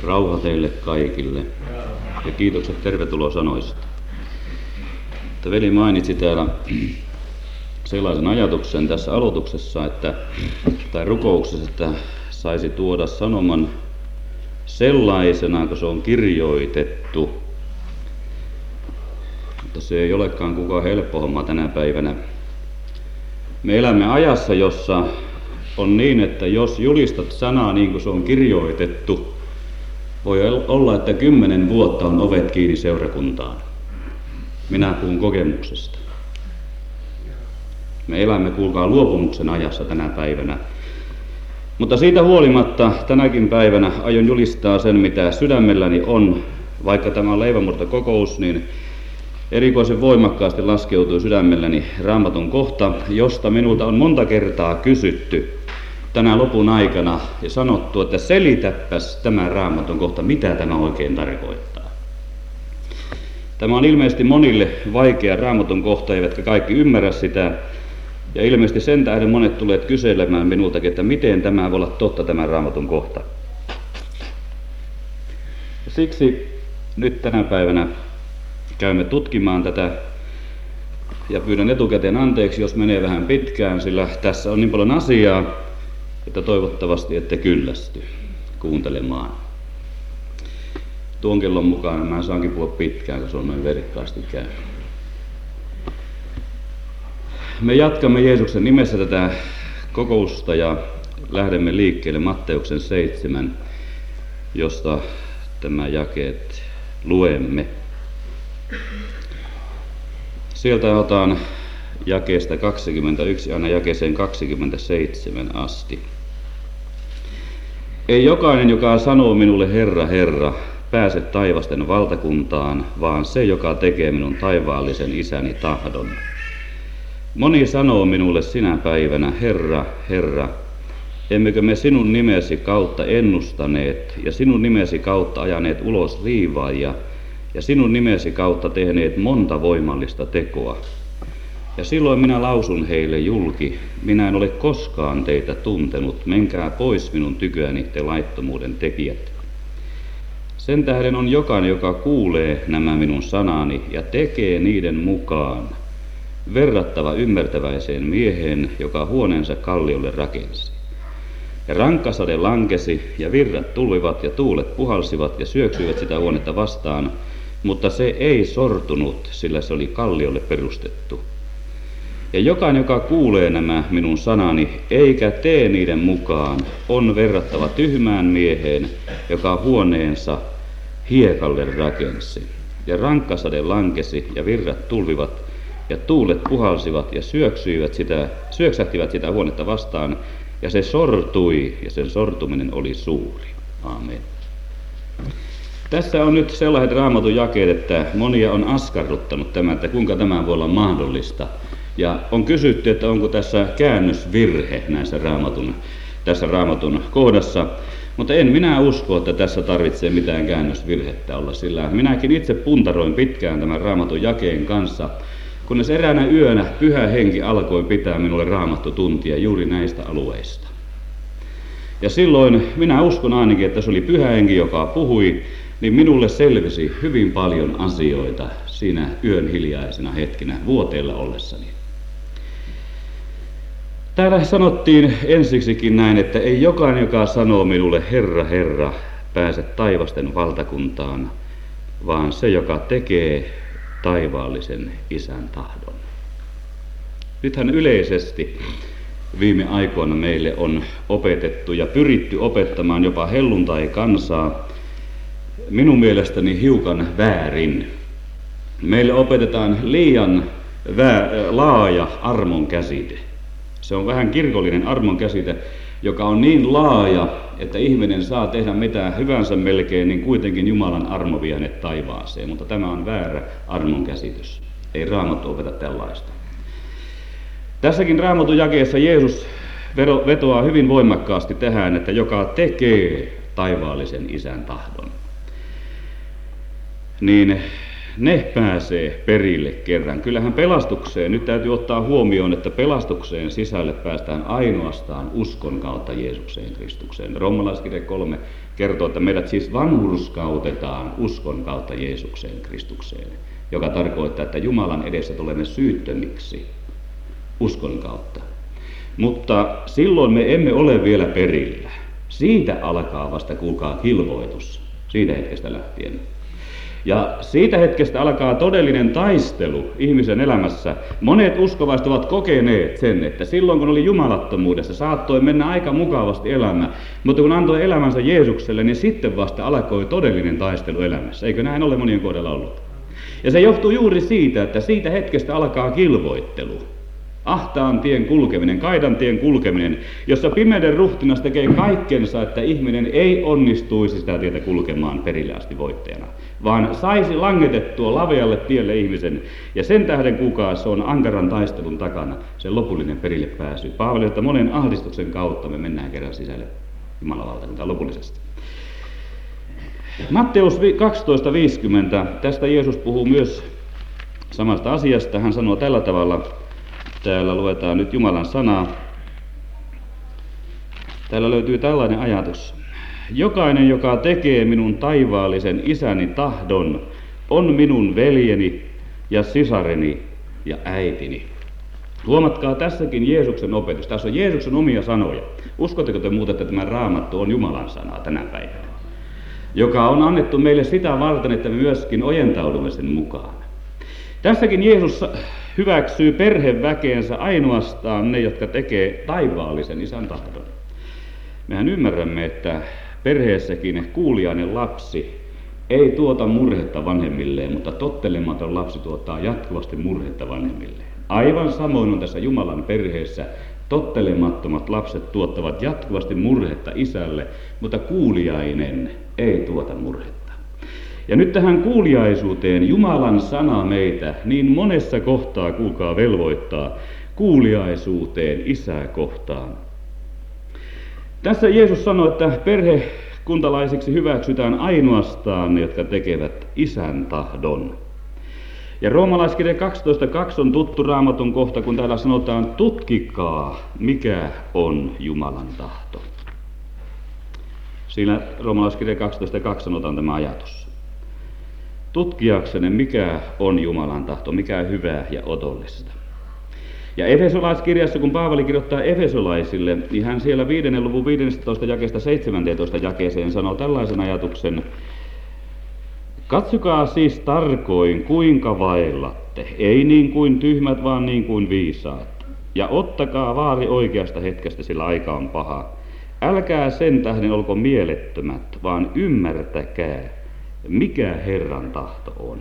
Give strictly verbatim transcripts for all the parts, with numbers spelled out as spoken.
Rauha teille kaikille ja kiitokset tervetuloa sanoista. Että veli mainitsi täällä sellaisen ajatuksen tässä aloituksessa, että, tai rukouksessa, että saisi tuoda sanoman sellaisena, kun se on kirjoitettu. Mutta se ei olekaan kukaan helppo homma tänä päivänä. Me elämme ajassa, jossa on niin, että jos julistat sanaa niin kuin se on kirjoitettu, voi olla, että kymmenen vuotta on ovet kiinni seurakuntaan. Minä puhun kokemuksesta. Me elämme, kuulkaa, luopumuksen ajassa tänä päivänä. Mutta siitä huolimatta tänäkin päivänä aion julistaa sen, mitä sydämelläni on. Vaikka tämä on leivänmurtokokous, niin erikoisen voimakkaasti laskeutui sydämelläni Raamatun kohta, josta minulta on monta kertaa kysytty tänä lopun aikana ja sanottu, että selitäpäs tämä Raamatun kohta, mitä tämä oikein tarkoittaa. Tämä on ilmeisesti monille vaikea Raamatun kohta, eivätkä kaikki ymmärrä sitä. Ja ilmeisesti sen tähden monet tulevat kyselemään minultakin, että miten tämä voi olla totta, tämä Raamatun kohta. Ja siksi nyt tänä päivänä käymme tutkimaan tätä ja pyydän etukäteen anteeksi, jos menee vähän pitkään, sillä tässä on niin paljon asiaa, että toivottavasti ette kyllästy kuuntelemaan. Tuon kellon mukaan mä saankin puhua pitkään, kun se on noin verkkaasti käy. Me jatkamme Jeesuksen nimessä tätä kokousta ja lähdemme liikkeelle Matteuksen seitsemän, josta tämä jakeet luemme. Sieltä otan jakeesta kaksikymmentäyksi aina jakeeseen kaksikymmentäseitsemän asti. Ei jokainen, joka sanoo minulle Herra, Herra, pääse taivasten valtakuntaan, vaan se, joka tekee minun taivaallisen isäni tahdon. Moni sanoo minulle sinä päivänä, Herra, Herra, emmekö me sinun nimesi kautta ennustaneet ja sinun nimesi kautta ajaneet ulos riivaajia ja sinun nimesi kautta tehneet monta voimallista tekoa. Ja silloin minä lausun heille julki, minä en ole koskaan teitä tuntenut, menkää pois minun tyköäni te laittomuuden tekijät. Sen tähden on jokainen, joka kuulee nämä minun sanani ja tekee niiden mukaan, verrattava ymmärtäväiseen mieheen, joka huoneensa kalliolle rakensi. Ja rankkasade lankesi, ja virrat tulivat, ja tuulet puhalsivat, ja syöksyivät sitä huonetta vastaan, mutta se ei sortunut, sillä se oli kalliolle perustettu. Ja jokainen, joka kuulee nämä minun sanani, eikä tee niiden mukaan, on verrattava tyhmään mieheen, joka huoneensa hiekalle rakensi. Ja rankkasade lankesi, ja virrat tulvivat, ja tuulet puhalsivat ja syöksyivät sitä, syöksähtivät sitä huonetta vastaan, ja se sortui, ja sen sortuminen oli suuri. Aamen. Tässä on nyt sellaiset Raamatun jakeet, että monia on askarruttanut tämä, että kuinka tämä voi olla mahdollista. Ja on kysytty, että onko tässä käännösvirhe näissä Raamatun, tässä Raamatun kohdassa. Mutta en minä usko, että tässä tarvitsee mitään käännösvirhettä olla, sillä minäkin itse puntaroin pitkään tämän Raamatun jakeen kanssa, kunnes eräänä yönä Pyhä Henki alkoi pitää minulle raamattutuntia juuri näistä alueista. Ja silloin minä uskon ainakin, että se oli Pyhä Henki, joka puhui, niin minulle selvisi hyvin paljon asioita siinä yön hiljaisena hetkinä vuoteella ollessani. Täällä sanottiin ensiksikin näin, että ei jokainen, joka sanoo minulle Herra, Herra, pääse taivasten valtakuntaan, vaan se, joka tekee taivaallisen isän tahdon. Nythän yleisesti viime aikoina meille on opetettu ja pyritty opettamaan jopa helluntai-kansaa minun mielestäni hiukan väärin. Meille opetetaan liian vää, laaja armon käsite. Se on vähän kirkollinen armon käsite, joka on niin laaja, että ihminen saa tehdä mitä hyvänsä melkein, niin kuitenkin Jumalan armo vie hänet taivaaseen. Mutta tämä on väärä armon käsitys. Ei Raamattu opeta tällaista. Tässäkin Raamatun jakeessa Jeesus vetoaa hyvin voimakkaasti tähän, että joka tekee taivaallisen isän tahdon. Niin ne pääsee perille kerran. Kyllähän pelastukseen, nyt täytyy ottaa huomioon, että pelastukseen sisälle päästään ainoastaan uskon kautta Jeesukseen Kristukseen. Roomalaiskirja kolme kertoo, että meidät siis vanhurskautetaan uskon kautta Jeesukseen Kristukseen, joka tarkoittaa, että Jumalan edessä tulemme syyttömiksi uskon kautta. Mutta silloin me emme ole vielä perillä. Siitä alkaa vasta, kuulkaa, kilvoitus, siitä hetkestä lähtien. Ja siitä hetkestä alkaa todellinen taistelu ihmisen elämässä. Monet uskovaiset ovat kokeneet sen, että silloin kun oli jumalattomuudessa, saattoi mennä aika mukavasti elämä, mutta kun antoi elämänsä Jeesukselle, niin sitten vasta alkoi todellinen taistelu elämässä. Eikö näin ole monien kohdalla ollut? Ja se johtuu juuri siitä, että siitä hetkestä alkaa kilvoittelu. Ahtaan tien kulkeminen, kaidan tien kulkeminen, jossa pimeyden ruhtinas tekee kaikkensa, että ihminen ei onnistuisi sitä tietä kulkemaan perille asti voittajana, vaan saisi langetettua lavealle tielle ihmisen, ja sen tähden kukaan se on ankaran taistelun takana, sen lopullinen perille pääsy. Paavali, että monen ahdistuksen kautta me mennään kerran sisälle Jumalan valtakuntaan lopullisesti. Matteus kaksitoista viisikymmentä, tästä Jeesus puhuu myös samasta asiasta. Hän sanoo tällä tavalla, täällä luetaan nyt Jumalan sanaa. Täällä löytyy tällainen ajatus. Jokainen, joka tekee minun taivaallisen isäni tahdon, on minun veljeni ja sisareni ja äitini. Huomatkaa tässäkin Jeesuksen opetus. Tässä on Jeesuksen omia sanoja. Uskotteko te muuten, että tämä Raamattu on Jumalan sanaa tänä päivänä, joka on annettu meille sitä varten, että me myöskin ojentaudumme sen mukaan. Tässäkin Jeesus hyväksyy perheväkeensä ainoastaan ne, jotka tekee taivaallisen isän tahdon. Mehän ymmärrämme, että perheessäkin kuuliainen lapsi ei tuota murhetta vanhemmilleen, mutta tottelematon lapsi tuottaa jatkuvasti murhetta vanhemmilleen. Aivan samoin on tässä Jumalan perheessä. Tottelemattomat lapset tuottavat jatkuvasti murhetta isälle, mutta kuuliainen ei tuota murhetta. Ja nyt tähän kuuliaisuuteen Jumalan sana meitä niin monessa kohtaa, kuulkaa, velvoittaa kuuliaisuuteen isää kohtaan. Tässä Jeesus sanoi, että perhekuntalaisiksi hyväksytään ainoastaan ne, jotka tekevät isän tahdon. Ja Roomalaiskirja kaksitoista kaksi on tuttu Raamatun kohta, kun täällä sanotaan, tutkikaa, mikä on Jumalan tahto. Siinä Roomalaiskirja kaksitoista kaksi sanotaan tämä ajatus. Tutkiaksenne, mikä on Jumalan tahto, mikä on hyvää ja otollista. Ja Efesolaiskirjassa, kun Paavali kirjoittaa efesolaisille, niin hän siellä viidennen luvun viidestoista jakeesta seitsemänteentoista jakeeseen sanoo tällaisen ajatuksen. Katsokaa siis tarkoin, kuinka vaillatte, ei niin kuin tyhmät, vaan niin kuin viisaat. Ja ottakaa vaari oikeasta hetkestä, sillä aika on paha. Älkää sen tähden olko mielettömät, vaan ymmärtäkää, mikä Herran tahto on.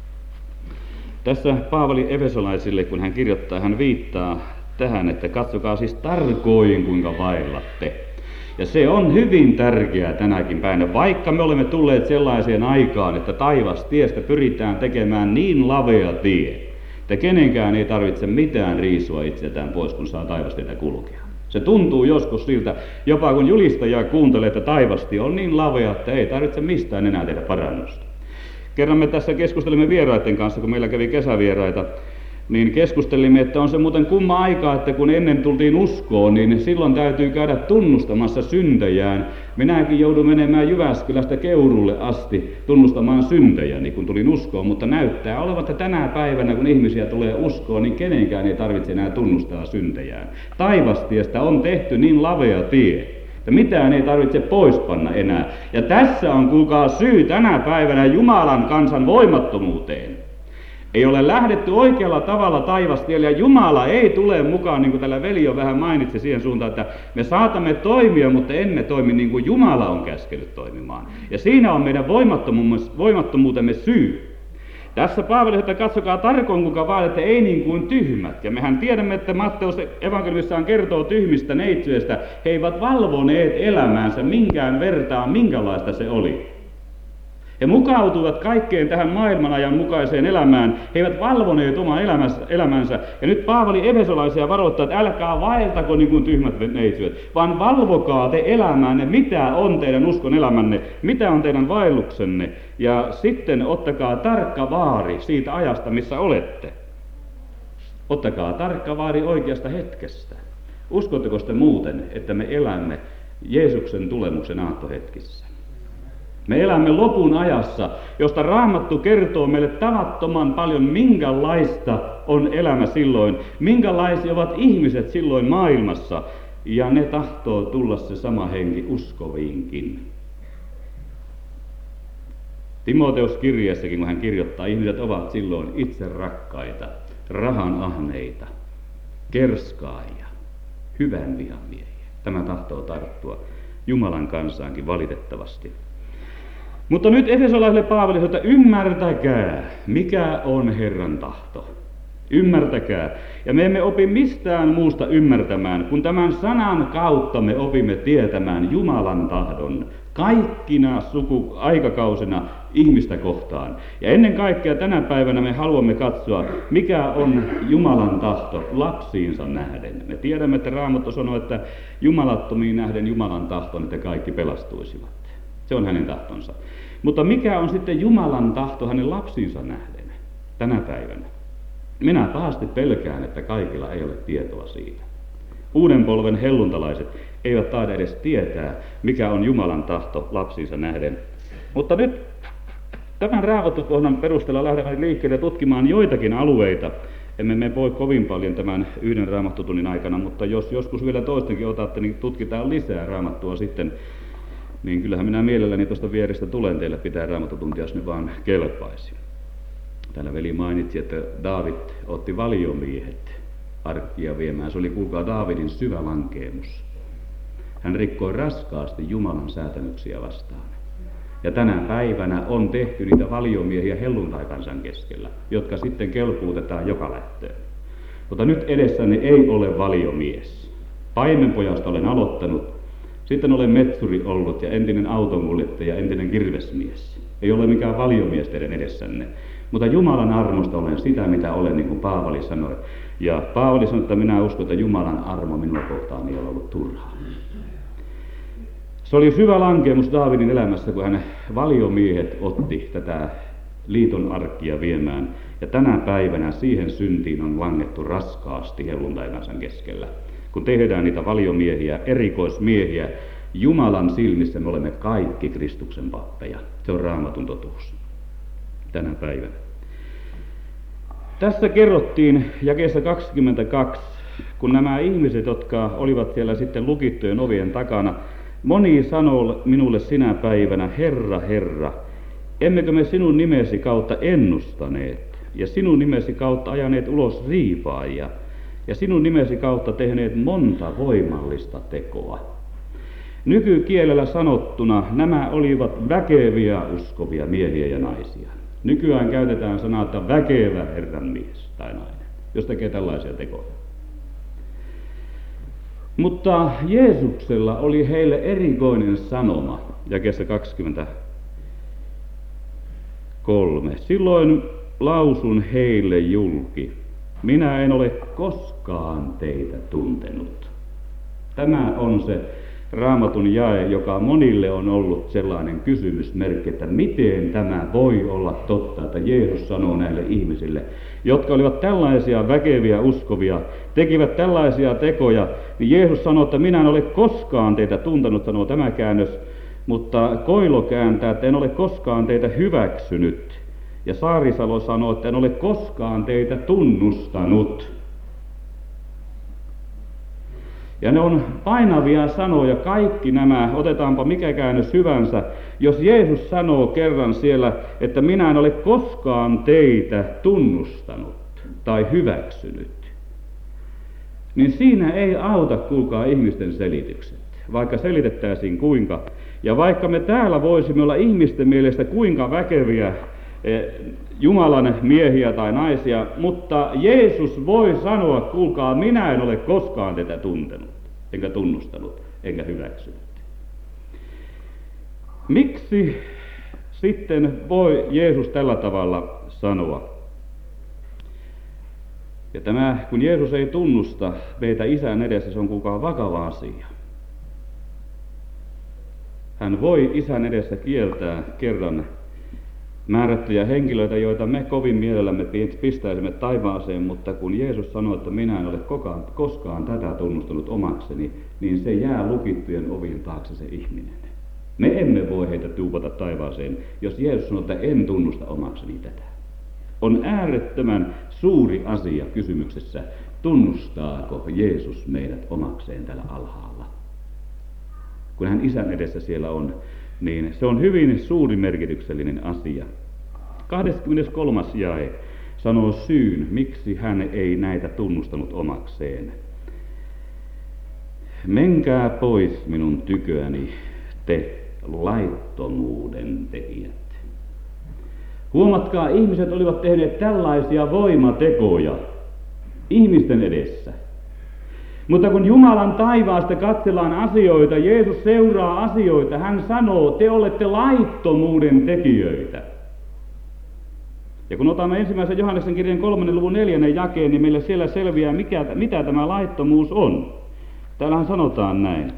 Tässä Paavali efesolaisille, kun hän kirjoittaa, hän viittaa tähän, että katsokaa siis tarkoin, kuinka vaillatte. Ja se on hyvin tärkeää tänäkin päivänä, vaikka me olemme tulleet sellaiseen aikaan, että taivastiestä pyritään tekemään niin lavea tie, että kenenkään ei tarvitse mitään riisua itseltään pois, kun saa taivastietä kulkea. Se tuntuu joskus siltä, jopa kun julistaja kuuntelee, että taivastie on niin lavea, että ei tarvitse mistään enää tehdä parannusta. Kerran me tässä keskustelimme vieraiden kanssa, kun meillä kävi kesävieraita, niin keskustelimme, että on se muuten kumma aika, että kun ennen tultiin uskoon, niin silloin täytyy käydä tunnustamassa syntejään. Minäkin joudun menemään Jyväskylästä Keurulle asti tunnustamaan syntejäni, kun tulin uskoon, mutta näyttää olevan, että tänä päivänä, kun ihmisiä tulee uskoon, niin kenenkään ei tarvitse enää tunnustaa syntejään. Taivastiestä on tehty niin lavea tie, että mitään ei tarvitse poispanna enää. Ja tässä on, kuulkaa, syy tänä päivänä Jumalan kansan voimattomuuteen. Ei ole lähdetty oikealla tavalla taivastielle, ja Jumala ei tule mukaan, niin kuin täällä veli jo vähän mainitsi siihen suuntaan, että me saatamme toimia, mutta emme toimi niin kuin Jumala on käskenyt toimimaan. Ja siinä on meidän voimattomuutemme syy. Tässä Paavali, että katsokaa tarkoin, kuinka vaadette, ei niin kuin tyhmät. Ja mehän tiedämme, että Matteus evankeliumissaan kertoo tyhmistä neitsyistä. He eivät valvoneet elämäänsä minkään vertaa, minkälaista se oli. He mukautuivat kaikkeen tähän maailmanajan mukaiseen elämään. He eivät valvoneet omaa elämänsä. Ja nyt Paavali efesolaisia varoittaa, että älkää vaeltako niin kuin tyhmät neitsyöt, vaan valvokaa te elämäänne, mitä on teidän uskon elämänne, mitä on teidän vaelluksenne. Ja sitten ottakaa tarkka vaari siitä ajasta, missä olette. Ottakaa tarkka vaari oikeasta hetkestä. Uskotteko te muuten, että me elämme Jeesuksen tulemuksen aattohetkissä? Me elämme lopun ajassa, josta Raamattu kertoo meille tavattoman paljon, minkälaista on elämä silloin, minkälaisia ovat ihmiset silloin maailmassa, ja ne tahtoo tulla se sama henki uskoviinkin. Timoteus kirjeessäkin, kun hän kirjoittaa, ihmiset ovat silloin itse rakkaita, rahan ahneita, kerskaajia, hyvän vihamiehiä. Tämä tahtoo tarttua Jumalan kansaankin valitettavasti. Mutta nyt efesolaisille Paavali sanoo, että ymmärtäkää, mikä on Herran tahto. Ymmärtäkää. Ja me emme opi mistään muusta ymmärtämään, kun tämän sanan kautta me opimme tietämään Jumalan tahdon kaikkina suku aikakausina ihmistä kohtaan. Ja ennen kaikkea tänä päivänä me haluamme katsoa, mikä on Jumalan tahto lapsiinsa nähden. Me tiedämme, että Raamattu sanoo, että jumalattomiin nähden Jumalan tahto, että kaikki pelastuisivat. Se on hänen tahtonsa. Mutta mikä on sitten Jumalan tahto hänen lapsiinsa nähden tänä päivänä? Minä pahasti pelkään, että kaikilla ei ole tietoa siitä. Uuden polven helluntalaiset eivät taida edes tietää, mikä on Jumalan tahto lapsiinsa nähden. Mutta nyt tämän raamattukohdan perusteella lähdemme liikkeelle tutkimaan joitakin alueita. Emme me voi kovin paljon tämän yhden raamattutunnin aikana, mutta jos joskus vielä toistenkin otatte, niin tutkitaan lisää raamattua sitten. Niin kyllähän minä mielelläni tuosta vierestä tulen teille pitää raamattutuntia, jos ne vaan kelpaisi. Täällä veli mainitsi, että Daavid otti valiomiehet arkkia viemään. Se oli, kuulkaa, Daavidin syvä lankeemus. Hän rikkoi raskaasti Jumalan säätämyksiä vastaan. Ja tänä päivänä on tehty niitä valiomiehiä helluntaikansan keskellä, jotka sitten kelpuutetaan joka lähtöön. Mutta nyt edessäni ei ole valiomies. Paimenpojasta olen aloittanut. Sitten olen metsuri ollut ja entinen autonkuljettaja, entinen kirvesmies. Ei ole mikään valiomies teidän edessänne. Mutta Jumalan armosta olen sitä, mitä olen, niin kuin Paavali sanoi. Ja Paavali sanoi, että minä uskon, että Jumalan armo minua kohtaan ei ole ollut turhaa. Se oli syvä lankeemus Daavidin elämässä, kun hän valiomiehet otti tätä liiton arkkia viemään. Ja tänä päivänä siihen syntiin on langettu raskaasti helluntaikansan keskellä. Kun tehdään niitä valiomiehiä, erikoismiehiä, Jumalan silmissä me olemme kaikki Kristuksen pappeja. Se on Raamatun totuus tänä päivänä. Tässä kerrottiin jakeessa kaksikymmentäkaksi, kun nämä ihmiset, jotka olivat siellä sitten lukittujen ovien takana, moni sanoo minulle sinä päivänä, Herra, Herra, emmekö me sinun nimesi kautta ennustaneet ja sinun nimesi kautta ajaneet ulos riipaajia ja sinun nimesi kautta tehneet monta voimallista tekoa. Nykykielellä sanottuna nämä olivat väkeviä uskovia miehiä ja naisia. Nykyään käytetään sanaa, että väkevä Herran mies tai nainen, jos tekee tällaisia tekoja. Mutta Jeesuksella oli heille erikoinen sanoma, jakeessa kaksikymmentäkolme. Silloin lausun heille julki, minä en ole koskaan teitä tuntenut. Tämä on se Raamatun jae, joka monille on ollut sellainen kysymysmerkki, että miten tämä voi olla totta, että Jeesus sanoo näille ihmisille, jotka olivat tällaisia väkeviä uskovia, tekivät tällaisia tekoja, niin Jeesus sanoo, että minä en ole koskaan teitä tuntenut, sanoo tämä käännös, mutta Koilo kääntää, että en ole koskaan teitä hyväksynyt. Ja Saarisalo sanoo, että en ole koskaan teitä tunnustanut. Ja ne on painavia sanoja, kaikki nämä, otetaanpa mikä käännös hyvänsä. Jos Jeesus sanoo kerran siellä, että minä en ole koskaan teitä tunnustanut tai hyväksynyt, niin siinä ei auta, kuulkaa, ihmisten selitykset, vaikka selitettäisiin kuinka. Ja vaikka me täällä voisimme olla ihmisten mielestä kuinka väkeviä Jumalan miehiä tai naisia, mutta Jeesus voi sanoa, kuulkaa, minä en ole koskaan teitä tuntenut, enkä tunnustanut, enkä hyväksynyt. Miksi sitten voi Jeesus tällä tavalla sanoa. Ja tämä, kun Jeesus ei tunnusta meitä Isän edessä, se on kukaan vakava asia. Hän voi Isän edessä kieltää kerran määrättyjä henkilöitä, joita me kovin mielellämme pistäisimme taivaaseen, mutta kun Jeesus sanoo, että minä en ole koskaan, koskaan tätä tunnustanut omakseni, niin se jää lukittujen ovien taakse se ihminen. Me emme voi heitä tuupata taivaaseen, jos Jeesus sanoo, että en tunnusta omakseni tätä. On äärettömän suuri asia kysymyksessä, tunnustaako Jeesus meidät omakseen täällä alhaalla. Kun hän Isän edessä siellä on, niin se on hyvin suuri merkityksellinen asia. kahdeskymmeneskolmas jae sanoo syyn, miksi hän ei näitä tunnustanut omakseen. Menkää pois minun tyköäni, te laittomuuden tekijät. Huomatkaa, ihmiset olivat tehneet tällaisia voimatekoja ihmisten edessä. Mutta kun Jumalan taivaasta katsellaan asioita, Jeesus seuraa asioita, hän sanoo, te olette laittomuuden tekijöitä. Ja kun otamme ensimmäisen Johanneksen kirjan kolmannen luvun neljännen jakeen, niin meille siellä selviää, mikä, mitä tämä laittomuus on. Täällähän sanotaan näin.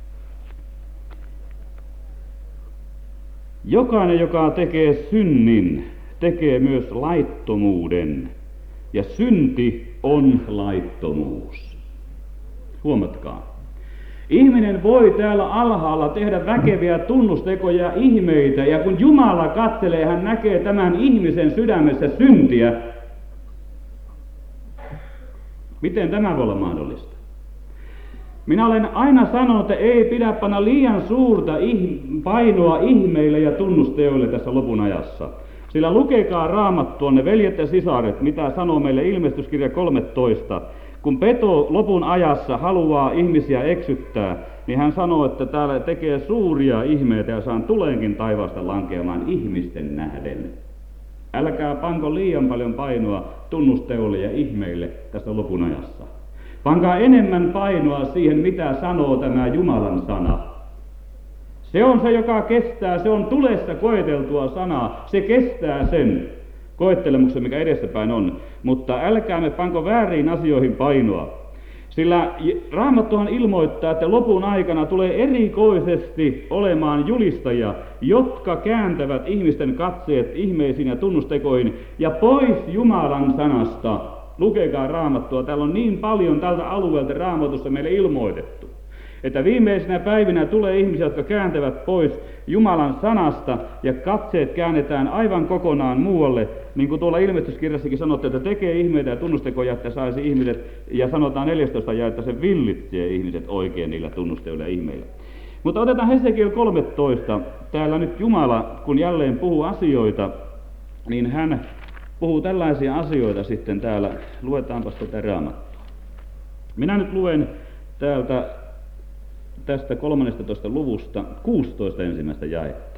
Jokainen, joka tekee synnin, tekee myös laittomuuden. Ja synti on laittomuus. Huomatkaa. Ihminen voi täällä alhaalla tehdä väkeviä tunnustekoja ja ihmeitä, ja kun Jumala katselee, hän näkee tämän ihmisen sydämessä syntiä. Miten tämä voi olla mahdollista? Minä olen aina sanonut, että ei pidä panna liian suurta painoa ihmeille ja tunnusteoille tässä lopun ajassa. Sillä lukekaa Raamattua, ne veljet ja sisaret, mitä sanoo meille ilmestyskirja kolmetoista. Kun peto lopun ajassa haluaa ihmisiä eksyttää, niin hän sanoo, että täällä tekee suuria ihmeitä ja saan tuleenkin taivaasta lankeamaan ihmisten nähden. Älkää panko liian paljon painoa tunnusteoille ja ihmeille tässä lopun ajassa. Pankaa enemmän painoa siihen, mitä sanoo tämä Jumalan sana. Se on se, joka kestää, se on tulessa koeteltua sanaa, se kestää sen koettelemuksen, mikä edessäpäin on, mutta älkäämme panko vääriin asioihin painoa. Sillä Raamattuhan ilmoittaa, että lopun aikana tulee erikoisesti olemaan julistajia, jotka kääntävät ihmisten katseet ihmeisiin ja tunnustekoihin ja pois Jumalan sanasta. Lukekaa Raamattua, täällä on niin paljon tältä alueelta Raamatussa meille ilmoitettu, että viimeisinä päivinä tulee ihmisiä, jotka kääntävät pois Jumalan sanasta ja katseet käännetään aivan kokonaan muualle, niin kuin tuolla ilmestyskirjassakin sanottiin, että tekee ihmeitä ja tunnustekoja, että saisi ihmiset, ja sanotaan neljästoista jae, että se villitsee ihmiset oikein niillä tunnusteilla ja ihmeillä. Mutta otetaan Hesekiel kolmetoista, täällä nyt Jumala, kun jälleen puhuu asioita, niin hän puhuu tällaisia asioita sitten täällä, luetaanpas tätä Raamattua. Minä nyt luen täältä tästä kolmannestatoista luvusta kuusitoista ensimmäistä jaetta.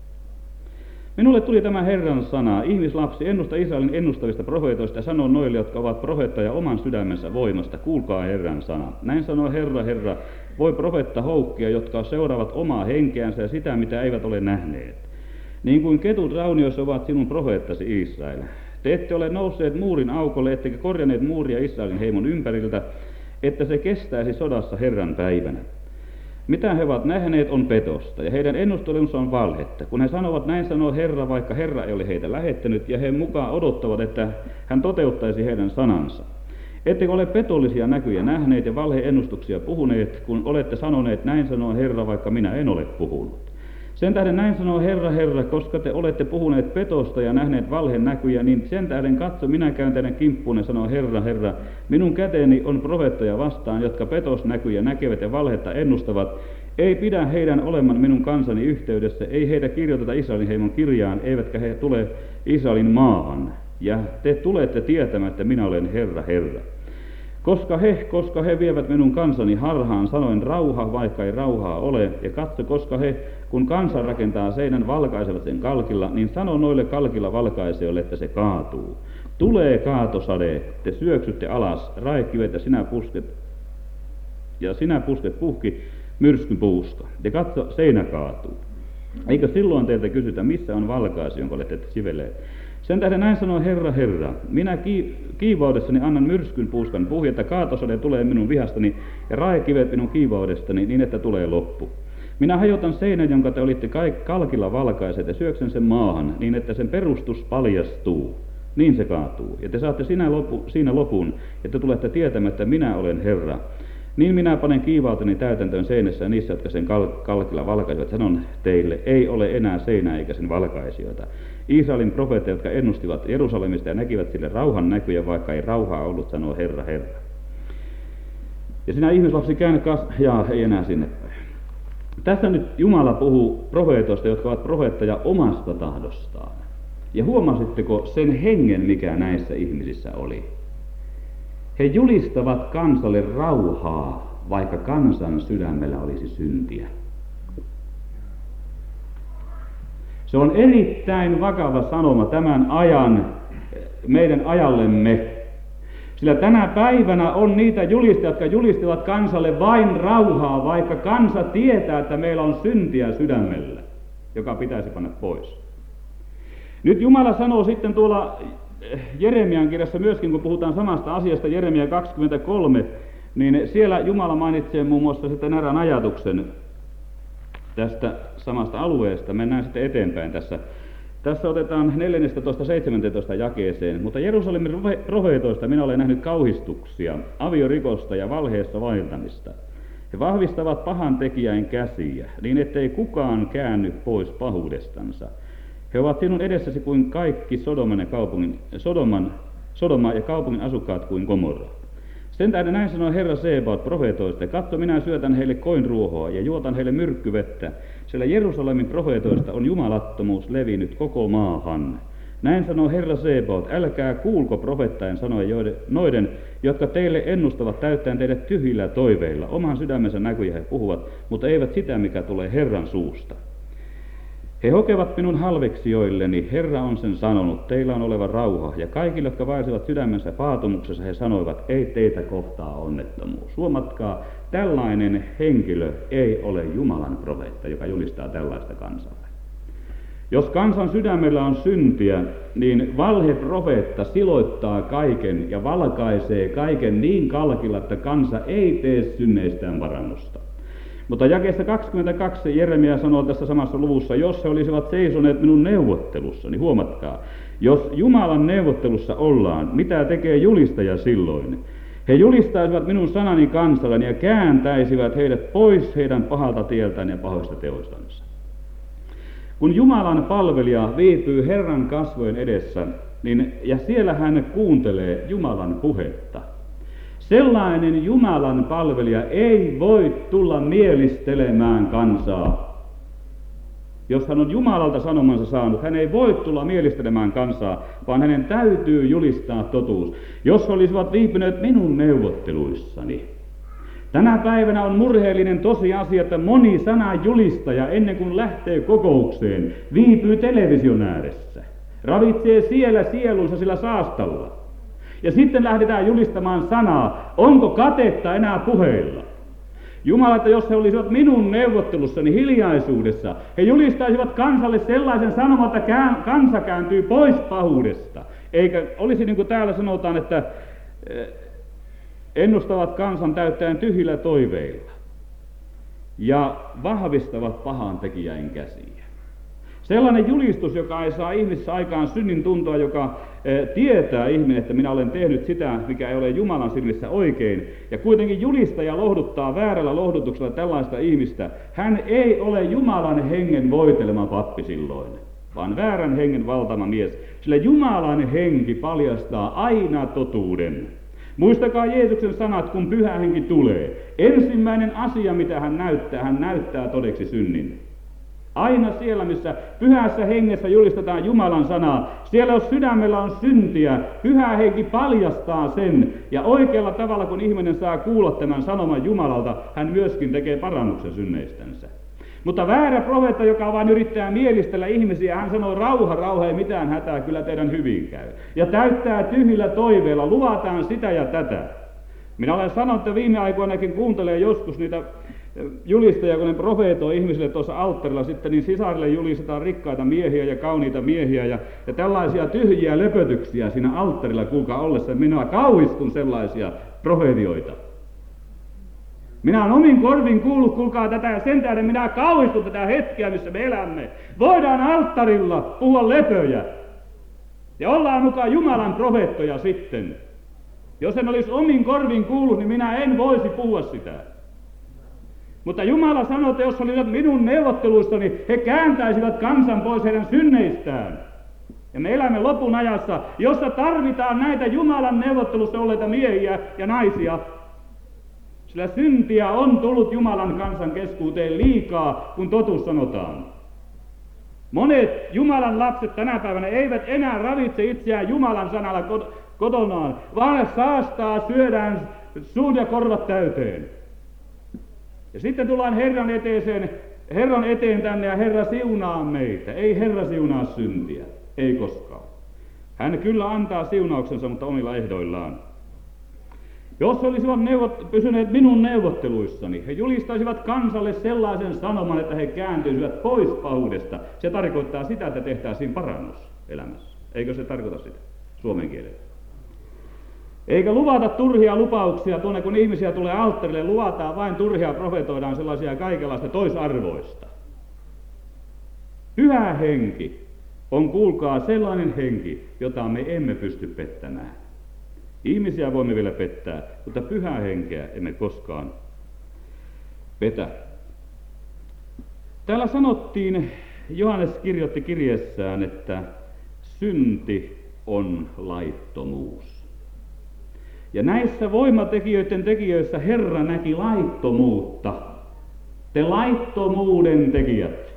Minulle tuli tämä Herran sana, ihmislapsi, ennusta Israelin ennustavista profeetoista ja sanoo noille, jotka ovat profeettoja oman sydämensä voimasta, kuulkaa Herran sana. Näin sanoo Herra, Herra, voi profeetta houkkia, jotka seuraavat omaa henkeänsä ja sitä, mitä eivät ole nähneet. Niin kuin ketut raunioissa ovat sinun profeettasi Israel. Te ette ole nousseet muurin aukolle, ettekä korjanneet muuria Israelin heimon ympäriltä, että se kestäisi sodassa Herran päivänä. Mitä he ovat nähneet on petosta, ja heidän ennustelunsa on valhetta. Kun he sanovat, näin sanoo Herra, vaikka Herra ei ole heitä lähettänyt, ja he mukaan odottavat, että hän toteuttaisi heidän sanansa. Ettekö ole petollisia näkyjä nähneet ja valheennustuksia puhuneet, kun olette sanoneet, näin sanoo Herra, vaikka minä en ole puhunut. Sen tähden näin sanoo Herra, Herra, koska te olette puhuneet petosta ja nähneet valheen näkyjä, niin sen tähden katso, minä käyn teidän kimppuunne, sanoo Herra, Herra. Minun käteeni on profeettoja vastaan, jotka petosnäkyjä näkevät ja valhetta ennustavat. Ei pidä heidän oleman minun kansani yhteydessä, ei heitä kirjoiteta Israelin heimon kirjaan, eivätkä he tule Israelin maahan. Ja te tulette tietämään, että minä olen Herra, Herra. Koska he, koska he vievät minun kansani harhaan, sanoen rauha, vaikka ei rauhaa ole, ja katso, koska he, kun kansa rakentaa seinän, valkaisevat sen kalkilla, niin sano noille kalkilla valkaisejoille, että se kaatuu. Tulee kaatosade, te syöksytte alas, raekivet ja sinä pusket, ja sinä pusket puhki myrskyn puusta, ja katso, seinä kaatuu. Eikö silloin teiltä kysytä, missä on valkaisu, jonka olette sivelleet? Sen tähden näin sanoo Herra, Herra, minä ki- kiivaudessani annan myrskyn puuskan puhjetta, kaatosade tulee minun vihastani ja raekivet minun kiivaudestani niin, että tulee loppu. Minä hajotan seinän, jonka te olitte kaik- kalkilla valkaiset ja syöksän sen maahan niin, että sen perustus paljastuu. Niin se kaatuu. Ja te saatte siinä, lopu, siinä lopun, että tulette tietämään, että minä olen Herra. Niin minä panen kiivauteni täytäntöön seinässä ja niissä, jotka sen kal- kalkilla valkaisivat. Sanon teille, ei ole enää seinää eikä sen valkaisijoita. Israelin profeetteja, jotka ennustivat Jerusalemista ja näkivät sille rauhan näkyjä, vaikka ei rauhaa ollut, sanoo Herra, Herra. Ja sinä ihmislapsi käänny kas... Jaa, ei enää sinne päin. Tässä nyt Jumala puhuu profeetoista, jotka ovat profeetteja omasta tahdostaan. Ja huomasitteko sen hengen, mikä näissä ihmisissä oli? He julistavat kansalle rauhaa, vaikka kansan sydämellä olisi syntiä. Se on erittäin vakava sanoma tämän ajan, meidän ajallemme. Sillä tänä päivänä on niitä julistajia, jotka julistavat kansalle vain rauhaa, vaikka kansa tietää, että meillä on syntiä sydämellä, joka pitäisi panna pois. Nyt Jumala sanoo sitten tuolla Jeremian kirjassa myöskin, kun puhutaan samasta asiasta, Jeremia kaksikymmentäkolme, niin siellä Jumala mainitsee muun muassa sitten erään ajatuksen tästä samasta alueesta. Mennään sitten eteenpäin tässä. Tässä otetaan neljätoista seitsemäntoista jakeeseen. Mutta Jerusalemin profeetoista minä olen nähnyt kauhistuksia, aviorikosta ja valheessa vaeltamista. He vahvistavat pahan tekijän käsiä, niin ettei kukaan käänny pois pahuudestansa. He ovat sinun edessäsi kuin kaikki Sodoman ja kaupungin, Sodoman, Sodoma ja kaupungin asukkaat kuin Gomorra. Sen tähden näin sanoo Herra Sebaot profeetoista, katso minä syötän heille koinruohoa ja juotan heille myrkkyvettä, sillä Jerusalemin profeetoista on jumalattomuus levinnyt koko maahan. Näin sanoo Herra Sebaot, älkää kuulko profeettajan sanoja joiden, noiden, jotka teille ennustavat täyttäen teidät tyhjillä toiveilla. Oman sydämensä näkyjä he puhuvat, mutta eivät sitä, mikä tulee Herran suusta. He hokevat minun halveksijoilleni, Herra on sen sanonut, teillä on oleva rauha, ja kaikille, jotka vaelsivat sydämensä paatumuksessa, he sanoivat, ei teitä kohtaa onnettomuus. Huomatkaa, tällainen henkilö ei ole Jumalan profeetta, joka julistaa tällaista kansalle. Jos kansan sydämellä on syntiä, niin valheprofeetta siloittaa kaiken ja valkaisee kaiken niin kalkilla, että kansa ei tee synneistään parannusta. Mutta jakeessa kaksikymmentäkaksi Jeremia sanoo tässä samassa luvussa, jos he olisivat seisoneet minun neuvottelussa, niin huomatkaa, jos Jumalan neuvottelussa ollaan, mitä tekee julistaja silloin? He julistaisivat minun sanani kansallani ja kääntäisivät heidät pois heidän pahalta tieltään ja pahoista teoistansa. Kun Jumalan palvelija viipyy Herran kasvojen edessä, niin, ja siellä hän kuuntelee Jumalan puhetta, sellainen Jumalan palvelija ei voi tulla mielistelemään kansaa. Jos hän on Jumalalta sanomansa saanut, hän ei voi tulla mielistelemään kansaa, vaan hänen täytyy julistaa totuus. Jos olisivat viipyneet minun neuvotteluissani. Tänä päivänä on murheellinen tosiasia, että moni sanan julistaja ennen kuin lähtee kokoukseen viipyy television ääressä. Ravitsee siellä sielunsa sillä saastalla. Ja sitten lähdetään julistamaan sanaa, onko katetta enää puheilla. Jumala, että jos he olisivat minun neuvottelussani hiljaisuudessa, he julistaisivat kansalle sellaisen sanoman, että kansa kääntyy pois pahuudesta. Eikä olisi niin kuin täällä sanotaan, että ennustavat kansan täyttäen tyhjillä toiveilla ja vahvistavat pahan tekijän käsiä. Sellainen julistus, joka ei saa ihmisessä aikaan synnin tuntoa, joka e, tietää ihminen, että minä olen tehnyt sitä, mikä ei ole Jumalan silmissä oikein, ja kuitenkin julistaja lohduttaa väärällä lohdutuksella tällaista ihmistä. Hän ei ole Jumalan hengen voitelema pappi silloin, vaan väärän hengen valtama mies, sillä Jumalan henki paljastaa aina totuuden. Muistakaa Jeesuksen sanat, kun pyhä henki tulee. Ensimmäinen asia, mitä hän näyttää, hän näyttää todeksi synnin. Aina siellä, missä pyhässä hengessä julistetaan Jumalan sanaa, siellä jos sydämellä on syntiä, pyhä henki paljastaa sen. Ja oikealla tavalla, kun ihminen saa kuulla tämän sanoman Jumalalta, hän myöskin tekee parannuksen synneistänsä. Mutta väärä profeetta, joka vain yrittää mielistellä ihmisiä, hän sanoo rauha, rauha, ei mitään hätää, kyllä teidän hyvin käy. Ja täyttää tyhjillä toiveilla, luvataan sitä ja tätä. Minä olen sanonut, että viime aikoinakin kuuntelee joskus niitä julistaja, kun ne profeetoi ihmisille tuossa alttarilla sitten, niin sisarille julistetaan rikkaita miehiä ja kauniita miehiä ja, ja tällaisia tyhjiä löpötyksiä siinä alttarilla, kuulkaa ollessa. Minä kauhistun sellaisia profeetioita. Minä olen omin korvin kuullut, kuulkaa tätä, ja sen tähden minä kauhistun tätä hetkeä, missä me elämme. Voidaan alttarilla puhua löpöjä. Ja ollaan mukaan Jumalan profeettoja sitten. Jos en olisi omin korvin kuullut, niin minä en voisi puhua sitä. Mutta Jumala sanoi, että jos olivat minun neuvotteluissani, he kääntäisivät kansan pois heidän synneistään. Ja me elämme lopun ajassa, jossa tarvitaan näitä Jumalan neuvottelussa olleita miehiä ja naisia. Sillä syntiä on tullut Jumalan kansan keskuuteen liikaa, kun totuus sanotaan. Monet Jumalan lapset tänä päivänä eivät enää ravitse itseään Jumalan sanalla kotonaan, vaan saastaa syödään suut ja korvat täyteen. Ja sitten tullaan Herran eteeseen, Herran eteen tänne ja Herra siunaa meitä. Ei Herra siunaa syntiä, ei koskaan. Hän kyllä antaa siunauksensa, mutta omilla ehdoillaan. Jos olisivat neuvot, pysyneet minun neuvotteluissani, he julistaisivat kansalle sellaisen sanoman, että he kääntyisivät pois pahuudesta. Se tarkoittaa sitä, että tehtäisiin parannus elämässä. Eikö se tarkoita sitä suomen kielellä? Eikä luvata turhia lupauksia tuonne, kun ihmisiä tulee alttarille, luvataan vain turhia, profetoidaan sellaisia kaikenlaista toisarvoista. Pyhä henki on, kuulkaa, sellainen henki, jota me emme pysty pettämään. Ihmisiä voimme vielä pettää, mutta pyhää henkeä emme koskaan petä. Täällä sanottiin, Johannes kirjoitti kirjeessään, että synti on laittomuus. Ja näissä voimatekijöiden tekijöissä Herra näki laittomuutta. Te laittomuuden tekijät.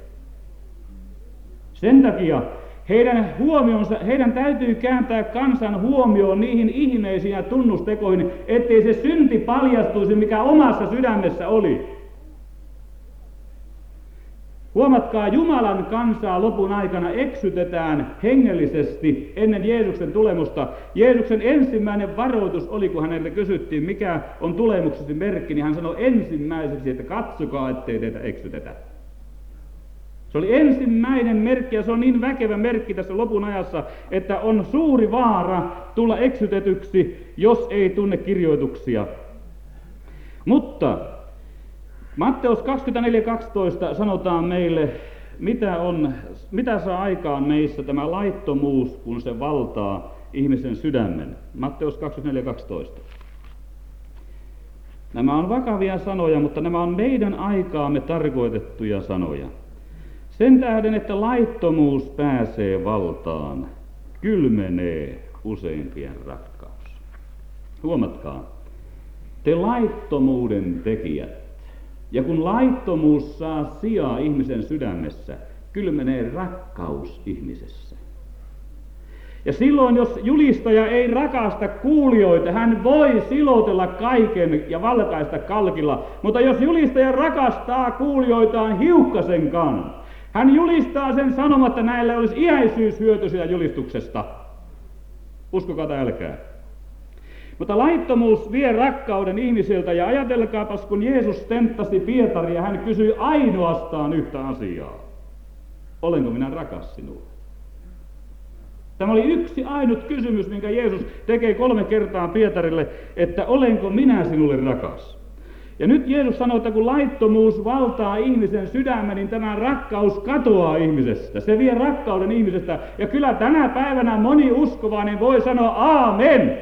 Sen takia heidän huomionsa, heidän täytyy kääntää kansan huomioon niihin ihmeisiin ja tunnustekoihin, ettei se synti paljastuisi, mikä omassa sydämessä oli. Huomatkaa, Jumalan kansaa lopun aikana eksytetään hengellisesti ennen Jeesuksen tulemusta. Jeesuksen ensimmäinen varoitus oli, kun hänelle kysyttiin, mikä on tulemuksesi merkki, niin hän sanoi ensimmäiseksi, että katsokaa, ettei teitä eksytetä. Se oli ensimmäinen merkki, ja se on niin väkevä merkki tässä lopun ajassa, että on suuri vaara tulla eksytetyksi, jos ei tunne kirjoituksia. Mutta Matteus kaksikymmentäneljä kaksitoista sanotaan meille, mitä, on, mitä saa aikaan meissä tämä laittomuus, kun se valtaa ihmisen sydämen. Matteus kaksikymmentäneljä kaksitoista. Nämä on vakavia sanoja, mutta nämä on meidän aikaamme tarkoitettuja sanoja. Sen tähden, että laittomuus pääsee valtaan, kylmenee useimpien rakkaus. Huomatkaa, te laittomuuden tekijät. Ja kun laittomuus saa sijaa ihmisen sydämessä, kylmenee rakkaus ihmisessä. Ja silloin, jos julistaja ei rakasta kuulijoita, hän voi silotella kaiken ja valkaista kalkilla. Mutta jos julistaja rakastaa kuulijoitaan hiukkasenkaan, hän julistaa sen sanomatta, näillä olisi iäisyyshyöty siitä julistuksesta. Uskokaa tai älkää. Mutta laittomuus vie rakkauden ihmisiltä, ja ajatelkaapas, kun Jeesus tenttasi Pietaria, hän kysyi ainoastaan yhtä asiaa. Olenko minä rakas sinulle? Tämä oli yksi ainut kysymys, minkä Jeesus tekee kolme kertaa Pietarille, että olenko minä sinulle rakas? Ja nyt Jeesus sanoo, että kun laittomuus valtaa ihmisen sydämen, niin tämä rakkaus katoaa ihmisestä. Se vie rakkauden ihmisestä. Ja kyllä tänä päivänä moni uskovainen voi sanoa aamen.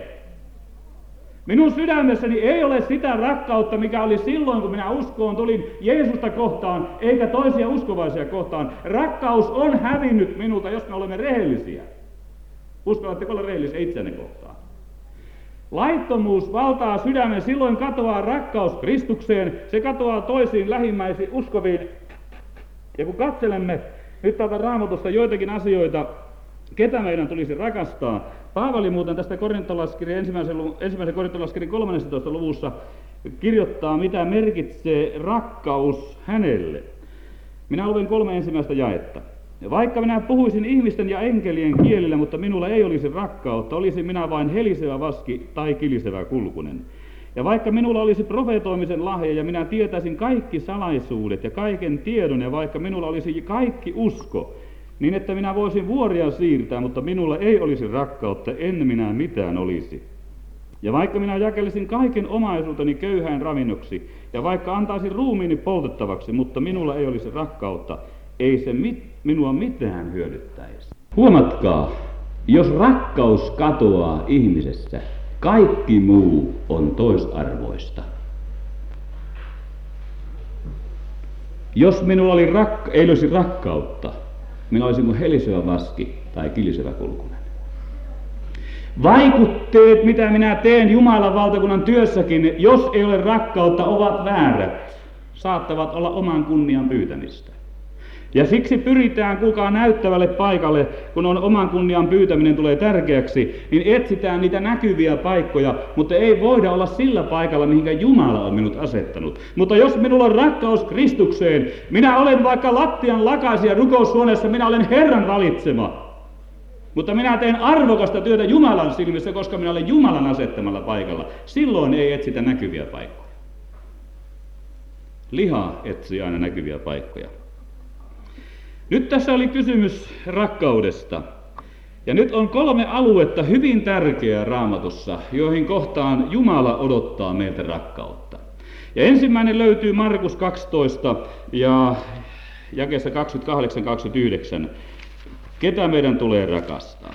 Minun sydämessäni ei ole sitä rakkautta, mikä oli silloin, kun minä uskoon tulin Jeesusta kohtaan, eikä toisia uskovaisia kohtaan. Rakkaus on hävinnyt minulta, jos me olemme rehellisiä. Uskallatteko olla rehellisiä itsenne kohtaan? Laittomuus valtaa sydämen, silloin katoaa rakkaus Kristukseen, se katoaa toisiin lähimmäisiin uskoviin. Ja kun katselemme nyt täältä Raamatusta joitakin asioita, ketä meidän tulisi rakastaa. Paavali muuten tästä korintolaiskirjan ensimmäisen, ensimmäisen korintolaiskirjan kolmannessatoista luvussa kirjoittaa, mitä merkitsee rakkaus hänelle. Minä luen kolme ensimmäistä jaetta. Vaikka minä puhuisin ihmisten ja enkelien kielillä, mutta minulla ei olisi rakkautta, olisin minä vain helisevä vaski tai kilisevä kulkunen. Ja vaikka minulla olisi profetoimisen lahja ja minä tietäisin kaikki salaisuudet ja kaiken tiedon ja vaikka minulla olisi kaikki usko, niin että minä voisin vuoria siirtää, mutta minulla ei olisi rakkautta, en minä mitään olisi. Ja vaikka minä jakelisin kaiken omaisuuteni köyhään ravinnoksi, ja vaikka antaisin ruumiini poltettavaksi, mutta minulla ei olisi rakkautta, ei se mit, minua mitään hyödyttäisi. Huomatkaa, jos rakkaus katoaa ihmisessä, kaikki muu on toisarvoista. Jos minulla oli rak- ei olisi rakkautta, minä olisin kuin helisevä vaski tai kilisevä kulkunen. Vaikutteet, mitä minä teen Jumalan valtakunnan työssäkin, jos ei ole rakkautta, ovat väärät. Saattavat olla oman kunnian pyytämistä. Ja siksi pyritään kukaan näyttävälle paikalle, kun on oman kunnian pyytäminen tulee tärkeäksi, niin etsitään niitä näkyviä paikkoja, mutta ei voida olla sillä paikalla, mihinkä Jumala on minut asettanut. Mutta jos minulla on rakkaus Kristukseen, minä olen vaikka lattian lakaisia rukoushuoneessa, minä olen Herran valitsema. Mutta minä teen arvokasta työtä Jumalan silmissä, koska minä olen Jumalan asettamalla paikalla. Silloin ei etsitä näkyviä paikkoja. Liha etsii aina näkyviä paikkoja. Nyt tässä oli kysymys rakkaudesta. Ja nyt on kolme aluetta hyvin tärkeää Raamatussa, joihin kohtaan Jumala odottaa meiltä rakkautta. Ja ensimmäinen löytyy Markus kaksitoista ja jakeessa kaksikymmentäkahdeksan kaksikymmentäyhdeksän. Ketä meidän tulee rakastaa?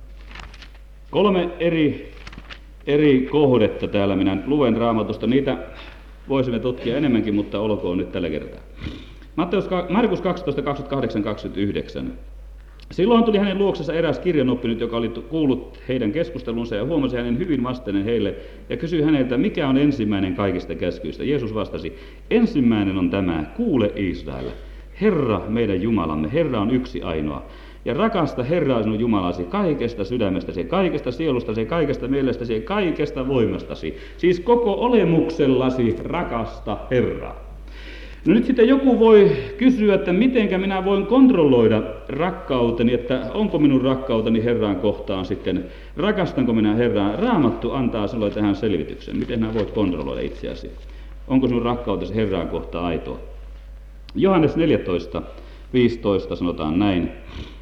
Kolme eri, eri kohdetta täällä minä luen Raamatusta. Niitä voisimme tutkia enemmänkin, mutta olkoon nyt tällä kertaa. Matteus, Markus kaksitoista kaksikymmentäkahdeksan kaksikymmentäyhdeksän. Silloin tuli hänen luoksensa eräs kirjanoppinut, joka oli kuullut heidän keskustelunsa ja huomasi hänen hyvin vastainen heille ja kysyi häneltä, mikä on ensimmäinen kaikista käskyistä. Jeesus vastasi, ensimmäinen on tämä, kuule Israel, Herra meidän Jumalamme, Herra on yksi ainoa. Ja rakasta Herraa sinun Jumalasi kaikesta sydämestäsi, kaikesta sielustasi, kaikesta mielestäsi ja kaikesta voimastasi. Siis koko olemuksellasi rakasta Herraa. No nyt sitten joku voi kysyä, että mitenkä minä voin kontrolloida rakkauteni, että onko minun rakkauteni Herran kohtaan sitten, rakastanko minä Herraa. Raamattu antaa sinulle tähän selvityksen, miten sinä voit kontrolloida itseäsi. Onko sinun rakkautesi Herran kohtaan aitoa? Johannes neljätoista viisitoista sanotaan näin.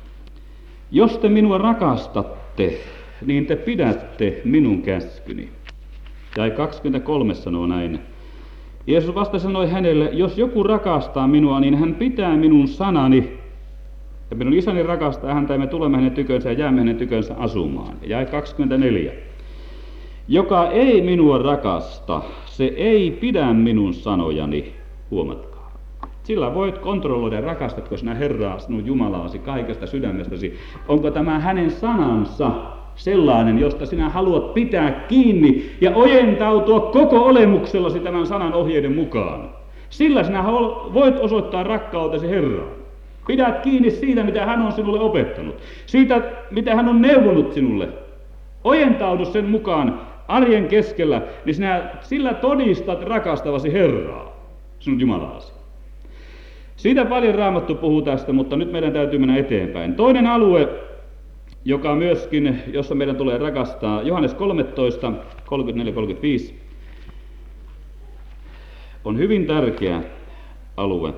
Jos te minua rakastatte, niin te pidätte minun käskyni. Ja kaksikymmentäkolme sanoo näin. Jeesus vasta sanoi hänelle, jos joku rakastaa minua, niin hän pitää minun sanani. Ja minun isäni rakastaa häntä ja me tulemme hänen tykönsä ja jäämme hänen tykönsä asumaan. Ja kaksikymmentäneljä. Joka ei minua rakasta, se ei pidä minun sanojani. Huomatkaa. Sillä voit kontrolloida, rakastatko sinä Herraa, sinun Jumalaasi, kaikesta sydämestäsi. Onko tämä hänen sanansa sellainen, josta sinä haluat pitää kiinni ja ojentautua koko olemuksellasi tämän sanan ohjeiden mukaan. Sillä sinä voit osoittaa rakkautesi Herraan. Pidät kiinni siitä, mitä hän on sinulle opettanut. Siitä, mitä hän on neuvonut sinulle. Ojentaudu sen mukaan arjen keskellä, niin sinä sillä todistat rakastavasi Herraa, sinun Jumalaasi. Siitä paljon Raamattu puhuu tästä, mutta nyt meidän täytyy mennä eteenpäin. Toinen alue, joka myöskin, jossa meidän tulee rakastaa, Johannes kolmetoista kolmekymmentäneljä kolmekymmentäviisi, on hyvin tärkeä alue.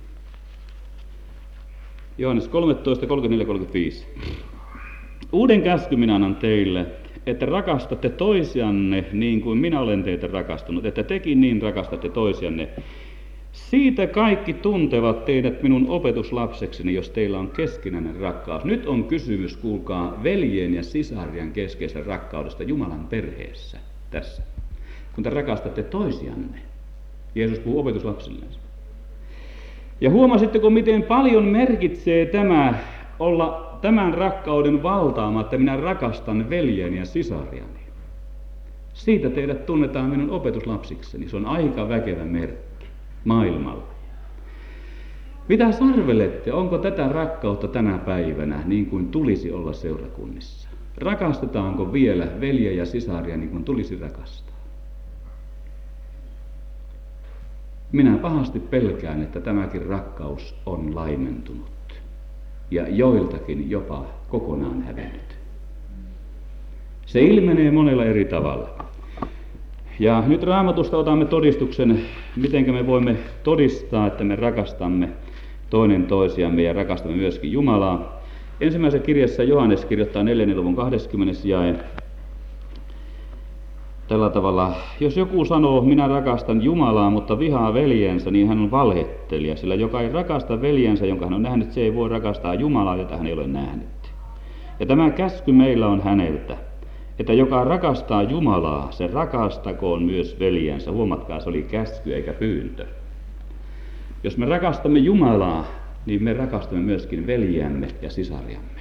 Johannes kolmetoista kolmekymmentäneljä kolmekymmentäviisi. Uuden käskyn minä annan teille, että rakastatte toisianne niin kuin minä olen teitä rakastanut, että tekin niin rakastatte toisianne. Siitä kaikki tuntevat teidät minun opetuslapsekseni, jos teillä on keskinäinen rakkaus. Nyt on kysymys, kuulkaa, veljen ja sisarien keskeistä rakkaudesta Jumalan perheessä tässä. Kun te rakastatte toisianne. Jeesus puhuu opetuslapsilleen. Ja huomasitteko, miten paljon merkitsee tämä olla tämän rakkauden valtaama, että minä rakastan veljeni ja sisariani. Siitä teidät tunnetaan minun opetuslapsikseni. Se on aika väkevä merkki maailmalla. Mitä arvelette, onko tätä rakkautta tänä päivänä niin kuin tulisi olla seurakunnissa? Rakastetaanko vielä veljeä ja sisaria niin kuin tulisi rakastaa? Minä pahasti pelkään, että tämäkin rakkaus on laimentunut ja joiltakin jopa kokonaan hävinnyt. Se ilmenee monella eri tavalla. Ja nyt Raamatusta otamme todistuksen, miten me voimme todistaa, että me rakastamme toinen toisiamme ja rakastamme myöskin Jumalaa. Ensimmäisessä kirjassa Johannes kirjoittaa neljännen luvun kahdeskymmenes jae. Tällä tavalla, jos joku sanoo, minä rakastan Jumalaa, mutta vihaa veljensä, niin hän on valhettelija, sillä joka ei rakasta veljensä, jonka hän on nähnyt, se ei voi rakastaa Jumalaa, jota hän ei ole nähnyt. Ja tämä käsky meillä on häneltä, että joka rakastaa Jumalaa, se rakastakoon myös veljensä. Huomatkaa, se oli käsky eikä pyyntö. Jos me rakastamme Jumalaa, niin me rakastamme myöskin veljiämme ja sisariamme.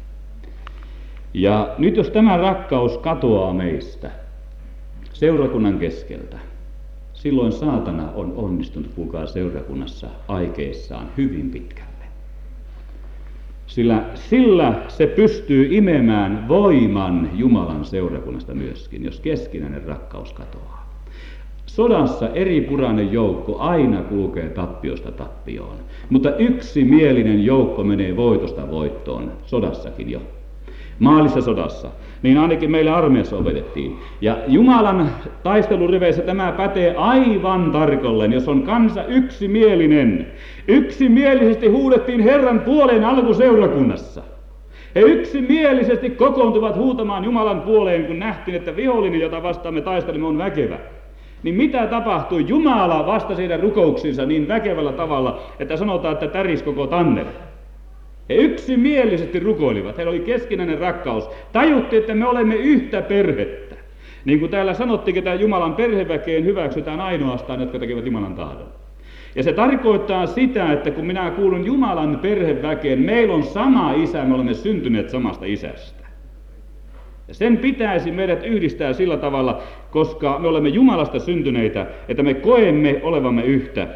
Ja nyt jos tämä rakkaus katoaa meistä, seurakunnan keskeltä, silloin saatana on onnistunut, kuulkaa, seurakunnassa aikeissaan hyvin pitkälle. Sillä, sillä se pystyy imemään voiman Jumalan seurakunnasta myöskin, jos keskinäinen rakkaus katoaa. Sodassa eripurainen joukko aina kulkee tappiosta tappioon, mutta yksimielinen joukko menee voitosta voittoon, sodassakin jo. Maallisessa sodassa, niin ainakin meillä armeijassa opetettiin. Ja Jumalan taisteluriveissä tämä pätee aivan tarkolleen, jos on kansa yksimielinen. Yksimielisesti huudettiin Herran puoleen alkuseurakunnassa. He yksimielisesti kokoontuvat huutamaan Jumalan puoleen, kun nähtiin, että vihollinen, jota vastaan me taistelimme, on väkevä. Niin mitä tapahtui? Jumala vastasi heidän rukouksiinsa niin väkevällä tavalla, että sanotaan, että täris koko tanner. He yksimielisesti rukoilivat. Heillä oli keskinäinen rakkaus. Tajuttiin, että me olemme yhtä perhettä. Niin kuin täällä sanottiin, että Jumalan perheväkeen hyväksytään ainoastaan, jotka tekevät Jumalan tahdon. Ja se tarkoittaa sitä, että kun minä kuulun Jumalan perheväkeen, meillä on sama isä, me olemme syntyneet samasta isästä. Ja sen pitäisi meidät yhdistää sillä tavalla, koska me olemme Jumalasta syntyneitä, että me koemme olevamme yhtä.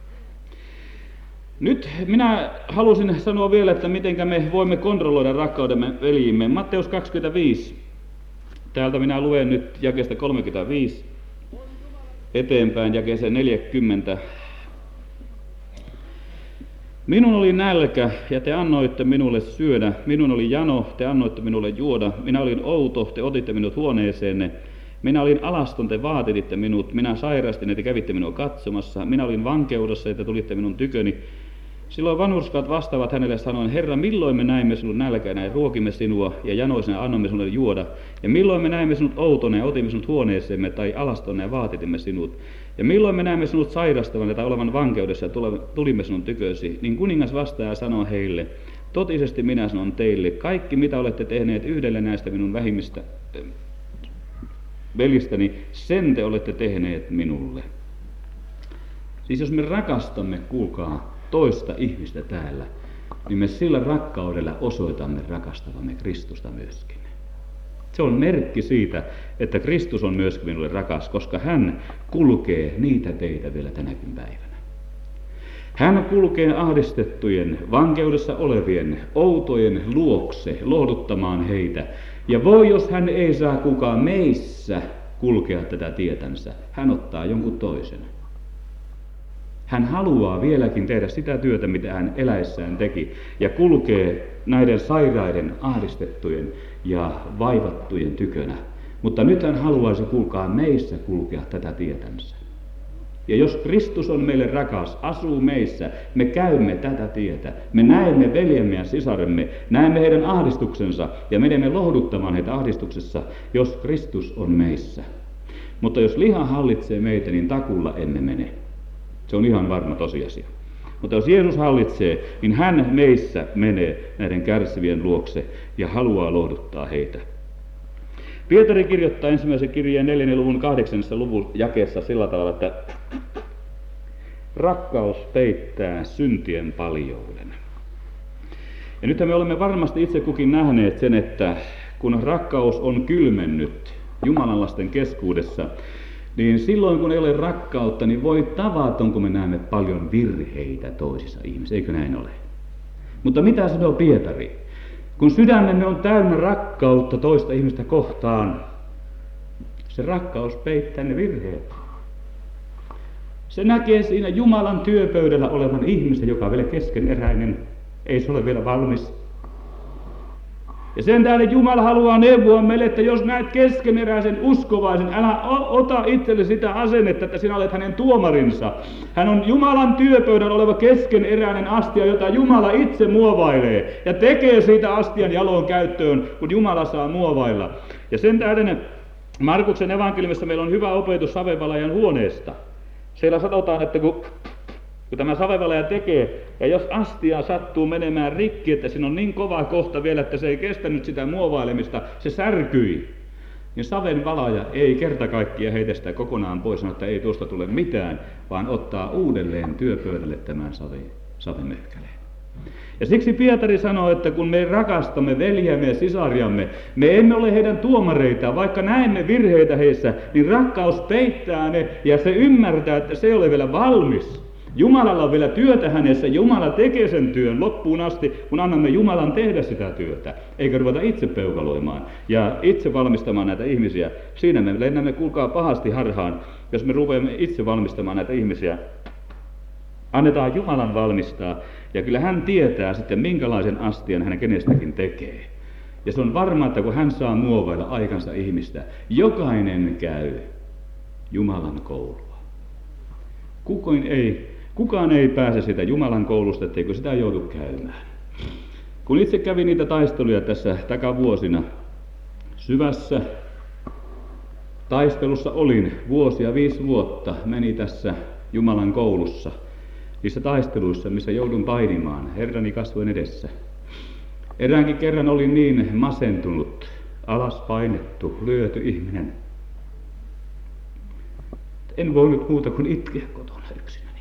Nyt minä halusin sanoa vielä, että miten me voimme kontrolloida rakkaudemme veljiimme. Matteus kaksikymmentäviisi. Täältä minä luen nyt jakeesta kolmekymmentäviisi eteenpäin jakeeseen neljäkymmentä. Minun oli nälkä, ja te annoitte minulle syödä. Minun oli jano, te annoitte minulle juoda. Minä olin outo, te otitte minut huoneeseenne. Minä olin alaston, te vaatititte minut. Minä sairastin, ja te kävitte minua katsomassa. Minä olin vankeudessa, ja te tulitte minun tyköni. Silloin vanhurskaat vastaavat hänelle sanoen, Herra, milloin me näimme sinut nälkäänä ja ruokimme sinua, ja janoisena annoimme sinulle juoda? Ja milloin me näimme sinut outona ja otimme sinut huoneeseemme, tai alastona ja vaatitimme sinut? Ja milloin me näimme sinut sairastavan tai olevan vankeudessa ja tulimme sinun tykösi? Niin kuningas vastaa ja sanoo heille, totisesti minä sanon teille, kaikki mitä olette tehneet yhdelle näistä minun vähimmistä velistäni, sen te olette tehneet minulle. Siis jos me rakastamme, kuulkaa, toista ihmistä täällä, niin me sillä rakkaudella osoitamme rakastavamme Kristusta myöskin. Se on merkki siitä, että Kristus on myöskin minulle rakas, koska hän kulkee niitä teitä vielä tänäkin päivänä. Hän kulkee ahdistettujen, vankeudessa olevien, outojen luokse lohduttamaan heitä. Ja voi, jos hän ei saa kukaan meissä kulkea tätä tietänsä, hän ottaa jonkun toisen. Hän haluaa vieläkin tehdä sitä työtä, mitä hän eläessään teki, ja kulkee näiden sairaiden, ahdistettujen ja vaivattujen tykönä. Mutta nyt hän haluaisi, kuulkaa, meissä kulkea tätä tietänsä. Ja jos Kristus on meille rakas, asuu meissä, me käymme tätä tietä. Me näemme veljemme ja sisaremme, näemme heidän ahdistuksensa ja menemme lohduttamaan heitä ahdistuksessa, jos Kristus on meissä. Mutta jos liha hallitsee meitä, niin takulla emme mene. Se on ihan varma tosiasia. Mutta jos Jeesus hallitsee, niin hän meissä menee näiden kärsivien luokse ja haluaa lohduttaa heitä. Pietari kirjoittaa ensimmäisen kirjeen neljännen luvun kahdeksannessa luvun jakeessa sillä tavalla, että rakkaus peittää syntien paljouden. Ja nythän me olemme varmasti itse kukin nähneet sen, että kun rakkaus on kylmennyt Jumalan lasten keskuudessa, niin silloin kun ei ole rakkautta, niin voi tavaton, kun me näemme paljon virheitä toisissa ihmisissä, eikö näin ole? Mutta mitä sanoo Pietari? Kun sydämemme on täynnä rakkautta toista ihmistä kohtaan, se rakkaus peittää ne virheet. Se näkee siinä Jumalan työpöydällä olevan ihmisen, joka on vielä keskeneräinen, ei se ole vielä valmis. Ja sen tähden Jumala haluaa neuvoa meille, että jos näet keskeneräisen uskovaisen, älä ota itselle sitä asennetta, että sinä olet hänen tuomarinsa. Hän on Jumalan työpöydällä oleva keskeneräinen astia, jota Jumala itse muovailee ja tekee siitä astian jaloon käyttöön, kun Jumala saa muovailla. Ja sen tähden Markuksen evankeliumissa meillä on hyvä opetus savevalajan huoneesta. Siellä sanotaan, että kun Kun tämä savevalaja tekee, ja jos astia sattuu menemään rikki, että siinä on niin kova kohta vielä, että se ei kestänyt sitä muovailemista, se särkyi, niin savenvalaja ei kerta kaikkiaan heitä sitä kokonaan pois, sanoo, että ei tuosta tule mitään, vaan ottaa uudelleen työpöydälle tämän save, savemöhkäleen. Ja siksi Pietari sanoo, että kun me rakastamme veljiämme ja sisariamme, me emme ole heidän tuomareita, vaikka näemme virheitä heissä, niin rakkaus peittää ne ja se ymmärtää, että se ei ole vielä valmis. Jumalalla on vielä työtä hänessä, Jumala tekee sen työn loppuun asti, kun annamme Jumalan tehdä sitä työtä, eikä ruveta itse peukaloimaan ja itse valmistamaan näitä ihmisiä. Siinä me lennämme, kuulkaa, pahasti harhaan, jos me rupeamme itse valmistamaan näitä ihmisiä. Annetaan Jumalan valmistaa, ja kyllä hän tietää sitten, minkälaisen astian hän kenestäkin tekee. Ja se on varma, että kun hän saa muovailla aikansa ihmistä, jokainen käy Jumalan koulua. Kukaan ei, kukaan ei pääse sitä Jumalan koulusta, etteikö sitä joudu käymään. Kun itse kävin niitä taisteluja tässä takavuosina, syvässä taistelussa olin vuosia, viisi vuotta, meni tässä Jumalan koulussa, niissä taisteluissa, missä joudun painimaan Herrani kasvojen edessä. Eräänkin kerran olin niin masentunut, alas painettu, lyöty ihminen. En voinut muuta kuin itkeä kotona yksinäni.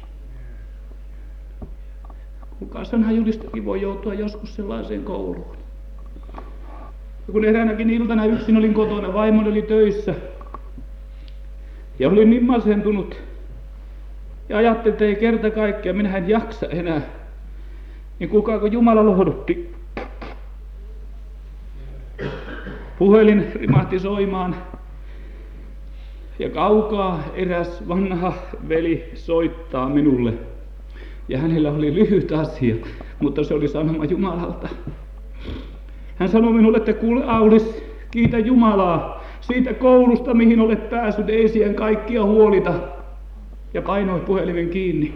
Kukaan sananjulistakin voi joutua joskus sellaiseen kouluun. Ja kun eräänäkin iltana yksin olin kotona, vaimoni oli töissä ja olin niin masentunut ja ajattelin, että ei kerta kaikkiaan, minä en jaksa enää, niin kuulkaa, kun Jumala lohdutti. Puhelin rimahti soimaan. Ja kaukaa eräs vanha veli soittaa minulle. Ja hänellä oli lyhyt asia, mutta se oli sanoma Jumalalta. Hän sanoi minulle, että kuule Aulis, kiitä Jumalaa siitä koulusta, mihin olet päässyt, ei siihen kaikkia huolita. Ja painoi puhelimen kiinni.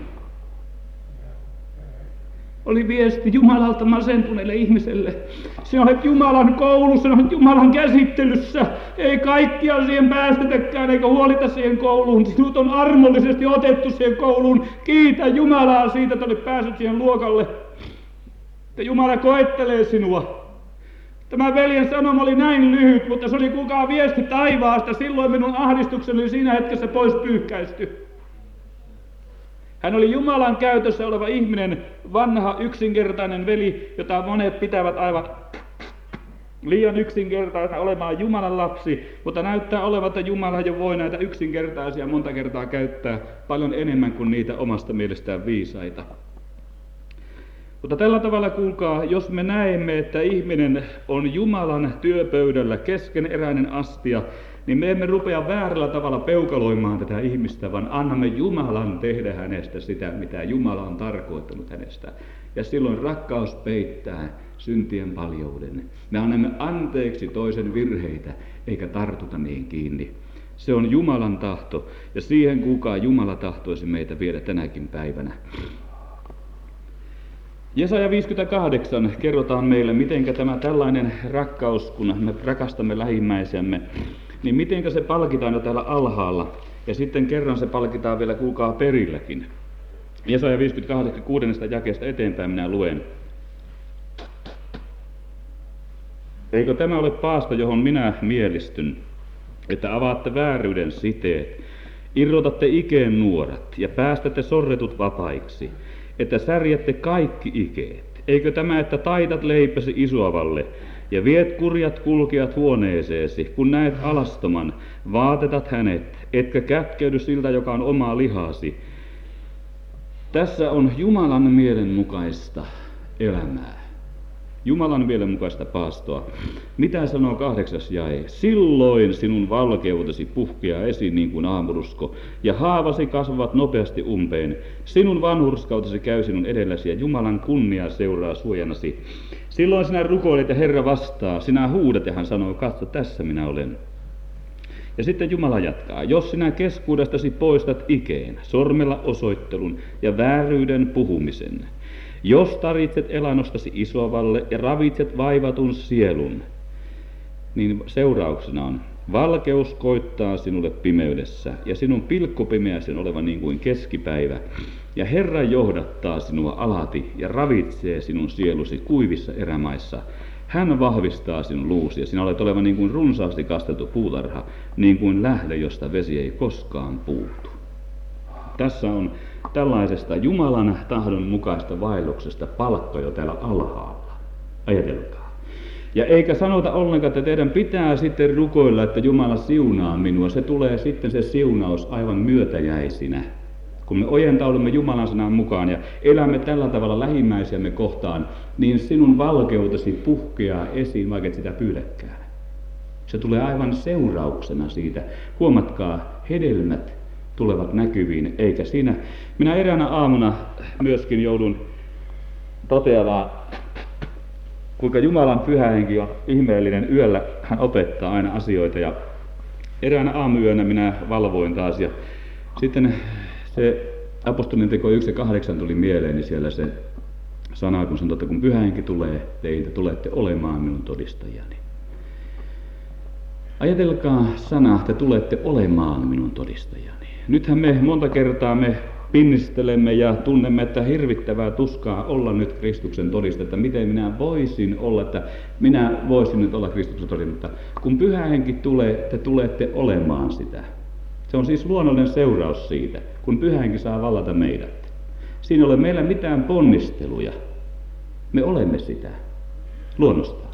Oli viesti Jumalalta masentuneelle ihmiselle. Sinä olet Jumalan koulussa, sinä olet Jumalan käsittelyssä. Ei kaikkia siihen päästetäkään eikä huolita siihen kouluun. Sinut on armollisesti otettu siihen kouluun. Kiitä Jumalaa siitä, että olet päässyt siihen luokalle. Että Jumala koettelee sinua. Tämä veljen sanoma oli näin lyhyt, mutta se oli kukaan viesti taivaasta. Silloin minun ahdistukseni oli siinä hetkessä pois pyyhkäisty. Hän oli Jumalan käytössä oleva ihminen, vanha yksinkertainen veli, jota monet pitävät aivan liian yksinkertaisena olemaan Jumalan lapsi, mutta näyttää olevan, että Jumala jo voi näitä yksinkertaisia monta kertaa käyttää paljon enemmän kuin niitä omasta mielestään viisaita. Mutta tällä tavalla, kuulkaa, jos me näemme, että ihminen on Jumalan työpöydällä keskeneräinen astia, niin me emme rupea väärällä tavalla peukaloimaan tätä ihmistä, vaan annamme Jumalan tehdä hänestä sitä, mitä Jumala on tarkoittanut hänestä. Ja silloin rakkaus peittää syntien paljouden. Me annamme anteeksi toisen virheitä, eikä tartuta niin kiinni. Se on Jumalan tahto, ja siihen kukaan Jumala tahtoisi meitä viedä tänäkin päivänä. Jesaja viisikymmentäkahdeksan kerrotaan meille, mitenkä tämä tällainen rakkaus, kun me rakastamme lähimmäisemme, niin mitenkä se palkitaan jo täällä alhaalla, ja sitten kerran se palkitaan vielä kuulkaa perilläkin. Jesaja viisikymmentäkahdeksan kuudennesta jakeesta eteenpäin minä luen. Eikö tämä ole paasto, johon minä mielistyn, että avaatte vääryyden siteet, irrotatte ikeen nuorat ja päästätte sorretut vapaiksi, että särjätte kaikki ikeet. Eikö tämä, että taitat leipäsi isoavalle ja viet kurjat kulkijat huoneeseesi, kun näet alastoman, vaatetat hänet, etkä kätkeydy siltä, joka on omaa lihasi. Tässä on Jumalan mielen mukaista elämää. Jumalan mielenmukaista paastoa. Mitä sanoo kahdeksas jae? Silloin sinun valkeutesi puhkeaa esiin niin kuin aamurusko, ja haavasi kasvavat nopeasti umpeen. Sinun vanhurskautesi käy sinun edelläsi, ja Jumalan kunnia seuraa suojanasi. Silloin sinä rukoilet, ja Herra vastaa. Sinä huudat, ja hän sanoo, katso, tässä minä olen. Ja sitten Jumala jatkaa, jos sinä keskuudestasi poistat ikeen, sormella osoittelun ja vääryyden puhumisen, jos taritset elannostasi isovalle ja ravitset vaivatun sielun, niin seurauksena on, valkeus koittaa sinulle pimeydessä ja sinun pilkkopimeäsi on oleva niin kuin keskipäivä. Ja Herra johdattaa sinua alati ja ravitsee sinun sielusi kuivissa erämaissa. Hän vahvistaa sinun luusi ja sinä olet oleva niin kuin runsaasti kasteltu puutarha, niin kuin lähde, josta vesi ei koskaan puutu. Tässä on tällaisesta Jumalan tahdon mukaista vaelluksesta palkka jo täällä alhaalla. Ajatelkaa. Ja eikä sanota ollenkaan, että teidän pitää sitten rukoilla, että Jumala siunaa minua. Se tulee sitten se siunaus aivan myötäjäisinä. Kun me ojentaudumme Jumalan sanan mukaan ja elämme tällä tavalla lähimmäisiämme kohtaan, niin sinun valkeutesi puhkeaa esiin, vaikka et sitä pyydäkään. Se tulee aivan seurauksena siitä. Huomatkaa, hedelmät tulevat näkyviin, eikä siinä. Minä eräänä aamuna myöskin joudun toteamaan, kuinka Jumalan pyhä henki on ihmeellinen. Yöllä hän opettaa aina asioita ja eräänä aamuyönä minä valvoin taas ja sitten se apostolien teko yksi ja kahdeksan tuli mieleeni siellä se sana, kun sanoo, että kun pyhä henki tulee teiltä, tulette olemaan minun todistajani. Ajatelkaa sana, että tulette olemaan minun todistajani. Nythän me monta kertaa me pinnistelemme ja tunnemme, että hirvittävää tuskaa olla nyt Kristuksen todiste, että miten minä voisin olla, että minä voisin nyt olla Kristuksen todiste, mutta kun pyhä henki tulee, te tulette olemaan sitä. Se on siis luonnollinen seuraus siitä, kun pyhä henki saa vallata meidät. Siinä ei ole meillä mitään ponnisteluja. Me olemme sitä luonnostaan.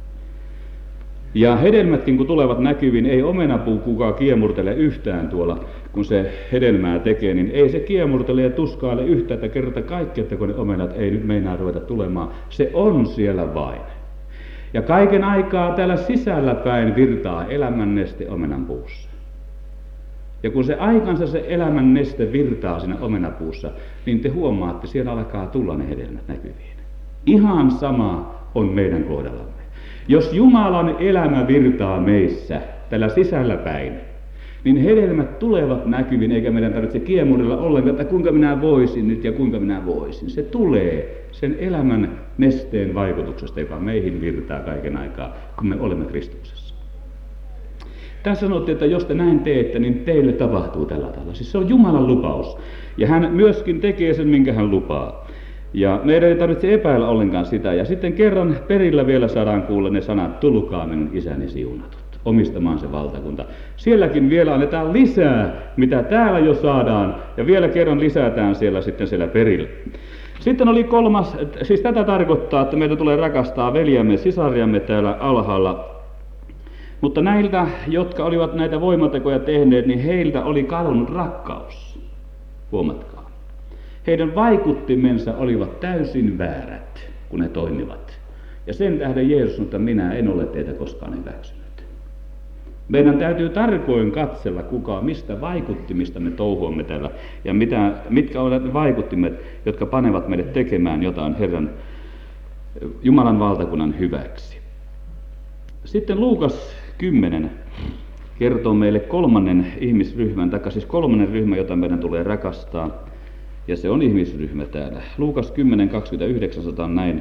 Ja hedelmätkin kun tulevat näkyviin, ei omenapuu kukaan kiemurtele yhtään tuolla, kun se hedelmää tekee, niin ei se kiemurtele ja tuskaile yhtään, että kerta kaikki, että kun ne omenat ei nyt meinaa ruveta tulemaan. Se on siellä vain. Ja kaiken aikaa täällä sisällä päin virtaa elämän neste omenan puussa. Ja kun se aikansa se elämän neste virtaa siinä omenapuussa, niin te huomaatte, siellä alkaa tulla ne hedelmät näkyviin. Ihan sama on meidän kohdallamme. Jos Jumalan elämä virtaa meissä tällä sisällä päin, niin hedelmät tulevat näkyviin, eikä meidän tarvitse kiemurilla ollenkaan, että kuinka minä voisin nyt ja kuinka minä voisin. Se tulee sen elämän nesteen vaikutuksesta, joka meihin virtaa kaiken aikaa, kun me olemme Kristuksessa. Tässä sanottiin, että jos te näin teette, niin teille tapahtuu tällä tavalla. Siis se on Jumalan lupaus. Ja hän myöskin tekee sen, minkä hän lupaa. Ja meidän ei tarvitse epäillä ollenkaan sitä. Ja sitten kerran perillä vielä saadaan kuulla ne sanat, tulkaa minun isäni siunatut, omistamaan se valtakunta. Sielläkin vielä annetaan lisää, mitä täällä jo saadaan. Ja vielä kerran lisätään siellä sitten siellä perillä. Sitten oli kolmas, siis tätä tarkoittaa, että meitä tulee rakastaa veljämme, sisariamme täällä alhaalla. Mutta näiltä, jotka olivat näitä voimatekoja tehneet, niin heiltä oli kadonnut rakkaus. Huomatkaa. Heidän vaikuttimensa olivat täysin väärät, kun he toimivat. Ja sen tähden Jeesus sanoi, että minä en ole teitä koskaan hyväksynyt. Meidän täytyy tarkoin katsella, kuka, mistä vaikuttimista me touhuamme täällä. Ja mitä, mitkä ovat ne vaikuttimet, jotka panevat meidät tekemään jotain Herran, Jumalan valtakunnan hyväksi. Sitten Luukas kymmenen kertoo meille kolmannen ihmisryhmän, tai siis kolmannen ryhmän, jota meidän tulee rakastaa. Ja se on ihmisryhmä täällä. Luukas kymmenen kaksikymmentäyhdeksän sanotaan näin.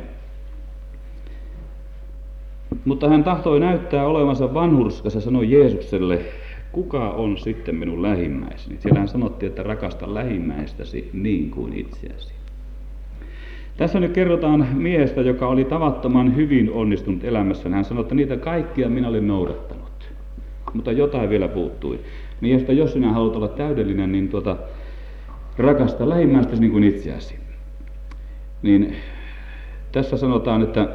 Mutta hän tahtoi näyttää olevansa vanhurskas ja sanoi Jeesukselle, kuka on sitten minun lähimmäiseni? Siellä hän sanottiin, että rakasta lähimmäistäsi niin kuin itseäsi. Tässä nyt kerrotaan miehestä, joka oli tavattoman hyvin onnistunut elämässä. Hän sanoi, että niitä kaikkia minä olin noudattanut, mutta jotain vielä puuttui. Niin että jos sinä haluat olla täydellinen, niin tuota, rakasta lähimmäistäsi niin kuin itseäsi. Niin tässä sanotaan, että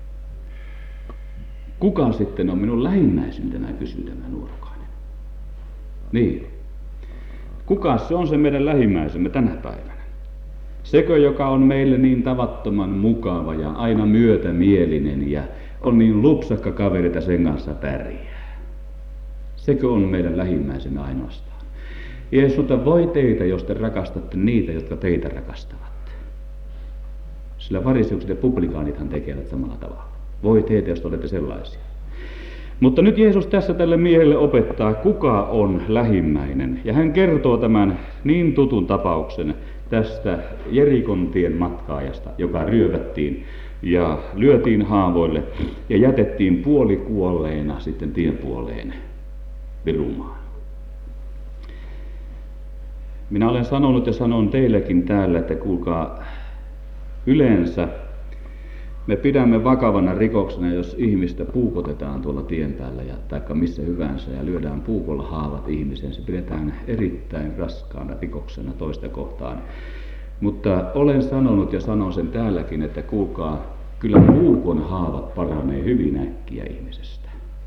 kuka sitten on minun lähimmäiseni, tämä kysyy tämä nuorukainen. Niin. Kuka se on se meidän lähimmäisemme tänä päivänä? Sekö, joka on meille niin tavattoman mukava ja aina myötämielinen ja on niin lupsakka kaveri, että sen kanssa pärjää. Sekö on meidän lähimmäisemme ainoastaan? Jeesus, mutta voi teitä, jos te rakastatte niitä, jotka teitä rakastavat. Sillä fariseukset ja publikaanithan tekevät samalla tavalla. Voi teitä, jos te olette sellaisia. Mutta nyt Jeesus tässä tälle miehelle opettaa, kuka on lähimmäinen. Ja hän kertoo tämän niin tutun tapauksen tästä Jerikon tien matkaajasta, joka ryövättiin ja lyötiin haavoille ja jätettiin puolikuolleena sitten tien puoleen virumaan. Minä olen sanonut ja sanon teillekin täällä, että kuulkaa, yleensä me pidämme vakavana rikoksena, jos ihmistä puukotetaan tuolla tien päällä ja taikka missä hyvänsä ja lyödään puukolla haavat ihmiseen. Se pidetään erittäin raskaana rikoksena toista kohtaan. Mutta olen sanonut ja sanon sen täälläkin, että kuulkaa, kyllä puukon haavat paranee hyvin äkkiä ihmisestä.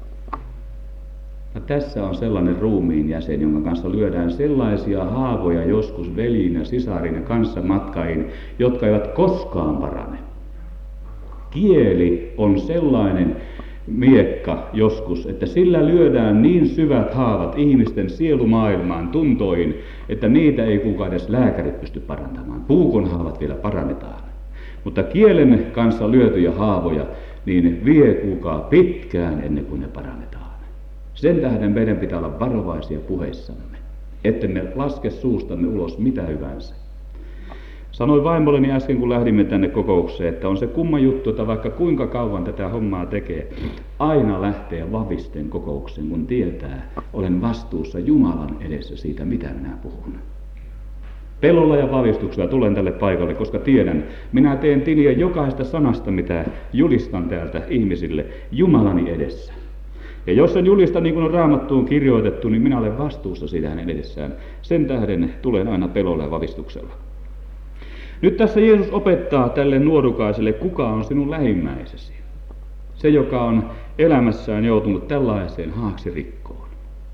Ja tässä on sellainen ruumiin jäsen, jonka kanssa lyödään sellaisia haavoja joskus veljiin ja sisarin ja kanssamatkain, jotka eivät koskaan parane. Kieli on sellainen miekka joskus, että sillä lyödään niin syvät haavat ihmisten sielumaailmaan, tuntoihin, että niitä ei kukaan edes lääkärit pysty parantamaan. Puukon haavat vielä parannetaan. Mutta kielen kanssa lyötyjä haavoja, niin vie kuulkaa pitkään ennen kuin ne parannetaan. Sen tähden meidän pitää olla varovaisia puheissamme, ettemme laske suustamme ulos mitä hyvänsä. Sanoin vaimolleni äsken, kun lähdimme tänne kokoukseen, että on se kumma juttu, että vaikka kuinka kauan tätä hommaa tekee, aina lähtee vavisten kokoukseen, kun tietää, olen vastuussa Jumalan edessä siitä, mitä minä puhun. Pelolla ja vavistuksella tulen tälle paikalle, koska tiedän, minä teen tiliä jokaista sanasta, mitä julistan täältä ihmisille Jumalani edessä. Ja jos sen julista niin kuin on Raamattuun kirjoitettu, niin minä olen vastuussa siitä hänen edessään. Sen tähden tulen aina pelolla ja vavistuksella. Nyt tässä Jeesus opettaa tälle nuorukaiselle, kuka on sinun lähimmäisesi. Se, joka on elämässään joutunut tällaiseen haaksirikkoon.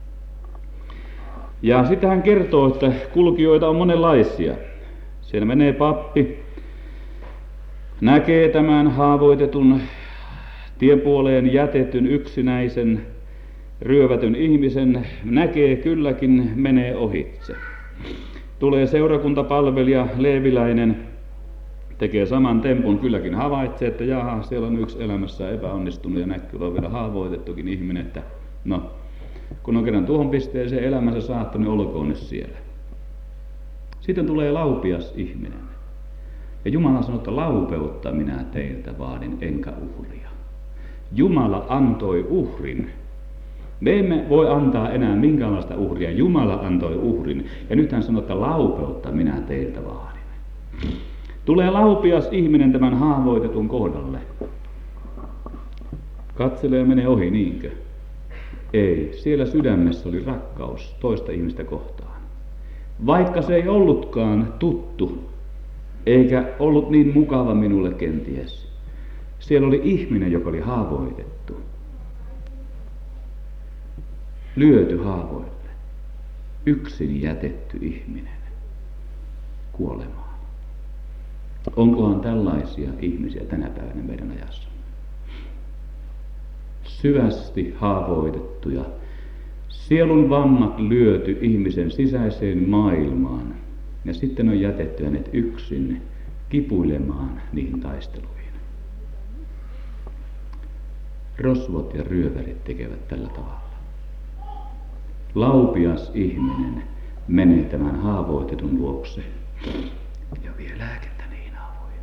Ja sitten hän kertoo, että kulkijoita on monenlaisia. Siellä menee pappi, näkee tämän haavoitetun tiepuoleen jätetyn yksinäisen ryövätyn ihmisen, näkee kylläkin, menee ohitse. Tulee seurakuntapalvelija, leeviläinen, tekee saman tempun, kylläkin havaitsee, että jaha, siellä on yksi elämässä epäonnistunut ja näkyy on vielä haavoitettukin ihminen, että no, kun on kerran tuohon pisteeseen elämänsä saattanut, niin olkoon nyt siellä. Sitten tulee laupias ihminen. Ja Jumala sanoo, että laupeutta minä teiltä vaadin, enkä uhria. Jumala antoi uhrin. Me emme voi antaa enää minkäänlaista uhria. Jumala antoi uhrin. Ja nyt hän sanoo, että laupeutta minä teiltä vaadin. Tulee laupias ihminen tämän haavoitetun kohdalle. Katselee ja menee ohi, niinkö? Ei, siellä sydämessä oli rakkaus toista ihmistä kohtaan. Vaikka se ei ollutkaan tuttu, eikä ollut niin mukava minulle kenties. Siellä oli ihminen, joka oli haavoitettu. Lyöty haavoille. Yksin jätetty ihminen kuolemaan. Onkohan tällaisia ihmisiä tänä päivänä meidän ajassa? Syvästi haavoitettuja, sielun vammat lyöty ihmisen sisäiseen maailmaan ja sitten on jätetty hänet yksin kipuilemaan niihin taisteluihin. Rosvot ja ryövärit tekevät tällä tavalla. Laupias ihminen menee tämän haavoitetun luokse ja vie lääkettä niihin haavoihin.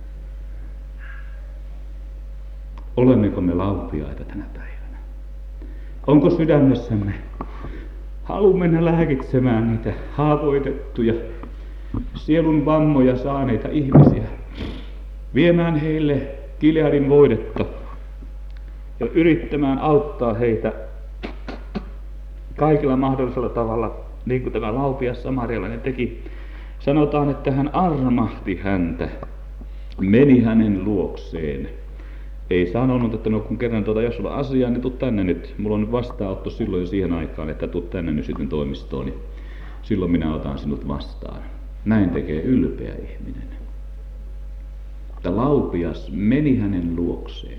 Olemmeko me laupiaita tänä päivänä? Onko sydämessämme halu mennä lääkitsemään niitä haavoitettuja, sielun vammoja saaneita ihmisiä, viemään heille Gileadin voidetta ja yrittämään auttaa heitä kaikilla mahdollisella tavalla, niin kuin tämä laupias samarialainen teki. Sanotaan, että hän armahti häntä, meni hänen luokseen. Ei sanonut, että no kun kerran tuota, jos sulla on asiaa, niin tuu tänne nyt. Mulla on nyt vastaanotto silloin jo siihen aikaan, että tuu tänne nyt sitten toimistoon, niin silloin minä otan sinut vastaan. Näin tekee ylpeä ihminen. Mutta laupias meni hänen luokseen.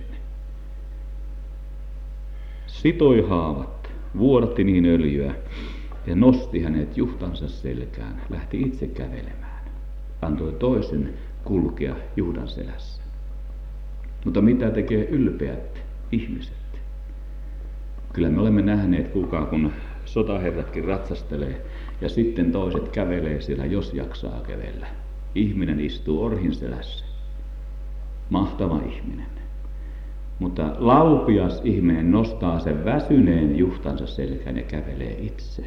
Sitoi haavat, vuodatti niin öljyä ja nosti hänet juhtansa selkään, lähti itse kävelemään. Antoi toisen kulkea Juudan selässä. Mutta mitä tekee ylpeät ihmiset? Kyllä me olemme nähneet, kuka kun sotaherratkin ratsastelee ja sitten toiset kävelee siellä, jos jaksaa kävellä. Ihminen istuu orhin selässä. Mahtava ihminen. Mutta laupias ihminen nostaa sen väsyneen juhtansa selkään ja kävelee itse.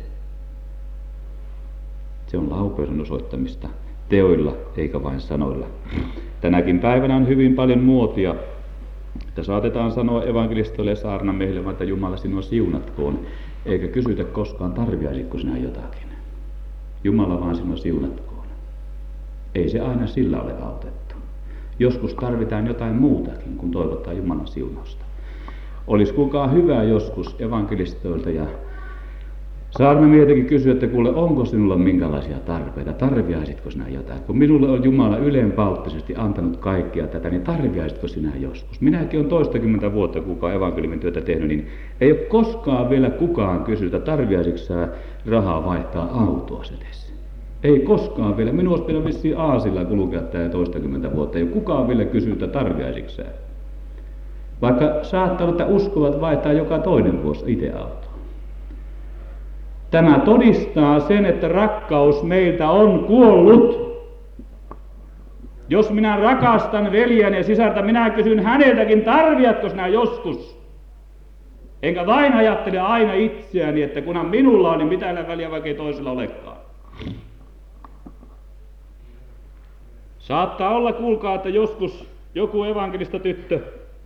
Se on laupeuden osoittamista teoilla eikä vain sanoilla. Tänäkin päivänä on hyvin paljon muotia, että saatetaan sanoa evankelistoille ja saarnamiehille, että Jumala sinua siunatkoon, eikä kysytä koskaan, tarviaisitko sinä jotakin. Jumala vaan sinua siunatkoon. Ei se aina sillä ole autettu. Joskus tarvitaan jotain muutakin, kun toivottaa Jumalan siunausta. Olisi kukaan hyvä joskus evankelistoilta ja saarnamieheltäkin kysyä, että kuule, onko sinulla minkälaisia tarpeita, tarviaisitko sinä jotain? Kun minulle on Jumala ylenpalttisesti antanut kaikkea tätä, niin tarviaisitko sinä joskus? Minäkin olen toistakymmentä vuotta kukaan evankeliumin työtä tehnyt, niin ei ole koskaan vielä kukaan kysynyt, että tarviaisitko sinä rahaa vaihtaa autoa edes. Ei koskaan vielä. Minun olisi pitänyt vissiin aasilla kulkea tämä toistakymmentä vuotta. Ei ole kukaan vielä kysynyt, että tarviaisitko sinä. Vaikka saattaa olla, että uskovat vaihtaa joka toinen vuosi itse autoa. Tämä todistaa sen, että rakkaus meiltä on kuollut. Jos minä rakastan veljeni ja sisarta, minä kysyn häneltäkin, tarviatko sinä joskus? Enkä vain ajattele aina itseäni, että kunhan minulla on, niin mitä väliä vaikka ei toisella olekaan. Saattaa olla, kuulkaa, että joskus joku evankelista tyttö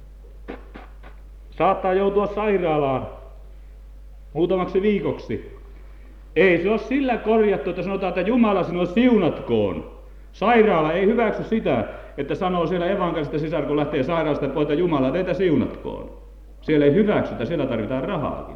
saattaa joutua sairaalaan muutamaksi viikoksi. Ei se ole sillä korjattu, että sanotaan, että Jumala sinua siunatkoon. Sairaala ei hyväksy sitä, että sanoo siellä evankelista sisar, kun lähtee sairaalasta pois, että Jumala teitä siunatkoon. Siellä ei hyväksytä, siellä tarvitaan rahaakin.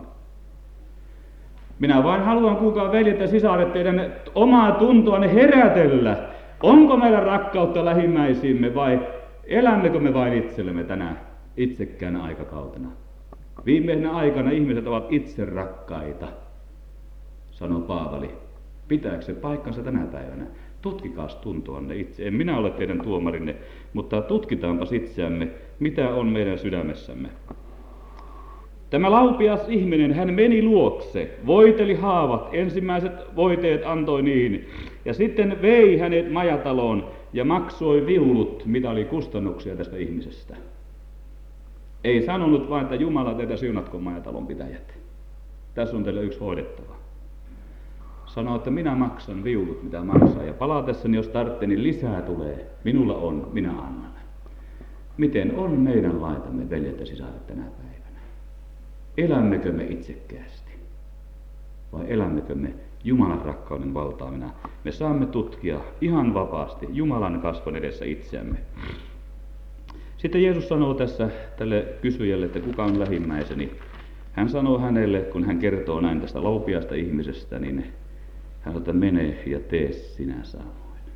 Minä vain haluan, kuulkaa veljet ja sisaret, teidän omaa tuntoanne herätellä. Onko meillä rakkautta lähimmäisiimme vai elämmekö me vain itsellemme tänä itsekään aikakautena? Viimeisenä aikana ihmiset ovat itse rakkaita, sanoo Paavali. Pitääkö se paikkansa tänä päivänä? Tutkikaas tuntoanne itse. En minä ole teidän tuomarinne, mutta tutkitaanpas itseämme, mitä on meidän sydämessämme. Tämä laupias ihminen, hän meni luokse, voiteli haavat, ensimmäiset voiteet antoi niihin, ja sitten vei hänet majataloon ja maksoi viulut, mitä oli kustannuksia tästä ihmisestä. Ei sanonut vain, että Jumala teitä siunatkoon majatalon pitäjät. Tässä on teille yksi hoidettava. Sanoi, että minä maksan viulut, mitä maksaa, ja palatessani, jos tarvitsee, niin lisää tulee. Minulla on, minä annan. Miten on meidän laitamme, veljet ja sisaret, tänä päivänä? Elämmekö me itsekkäästi? Vai elämmekö me Jumalan rakkauden valtaamina? Me saamme tutkia ihan vapaasti Jumalan kasvon edessä itseämme. Sitten Jeesus sanoo tässä tälle kysyjälle, että kuka on lähimmäiseni. Hän sanoo hänelle, kun hän kertoo näin tästä laupiasta ihmisestä, niin hän sanoo, että mene ja tee sinä samoin.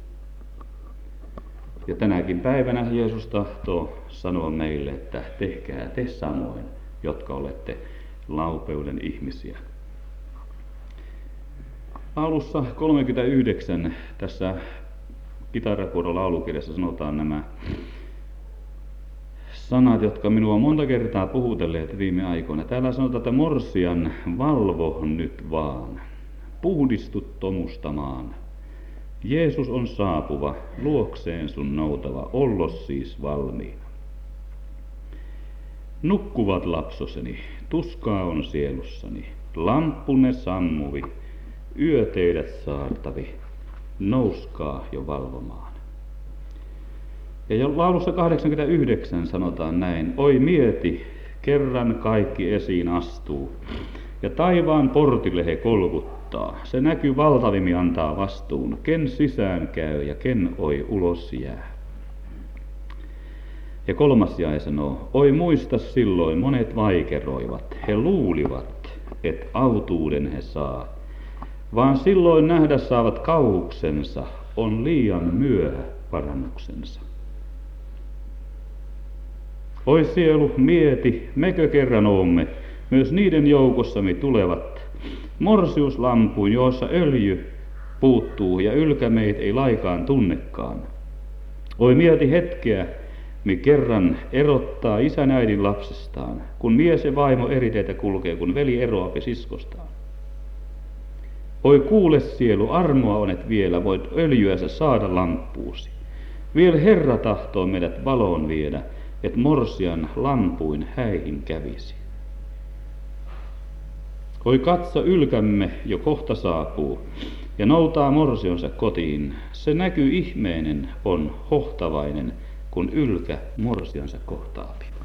Ja tänäkin päivänä Jeesus tahtoo sanoa meille, että tehkää te samoin, jotka olette laupeuden ihmisiä. Laulussa kolmekymmentäyhdeksän tässä kitarakuoron laulukirjassa sanotaan nämä sanat, jotka minua on monta kertaa puhutelleet viime aikoina. Täällä sanotaan, että morsian, valvo nyt vaan, puhdistu tomustamaan. Jeesus on saapuva, luokseen sun noutava, ollos siis valmiina. Nukkuvat lapsoseni, tuskaa on sielussani, lamppunne sammuvi, yö teidät saartavi, nouskaa jo valvomaan. Ja laulussa kahdeksankymmentäyhdeksän sanotaan näin, oi mieti, kerran kaikki esiin astuu, ja taivaan portille he kolkuttaa, se näky valtavimmi antaa vastuun, ken sisään käy ja ken oi ulos jää. Ja kolmas jae sanoo, oi muista silloin monet vaikeroivat, he luulivat, et autuuden he saa, vaan silloin nähdä saavat kauhuksensa, on liian myöhä parannuksensa. Oi sielu, mieti, mekö kerran oomme myös niiden joukossamme tulevat morsiuslampuun, joissa öljy puuttuu ja ylkämeitä ei laikaan tunnekaan. Oi mieti hetkeä, mi kerran erottaa isän äidin lapsestaan, kun mies ja vaimo eri teitä kulkee, kun veli eroaa siskostaan. Oi kuule sielu, armoa onet vielä, voit öljyänsä saada lampuusi. Vielä Herra tahtoo meidät valoon viedä, et morsian lampuin häihin kävisi. Oi katso, ylkämme jo kohta saapuu, ja noutaa morsionsa kotiin. Se näky ihmeinen on hohtavainen, kun ylkä morsiansa kohtaapi.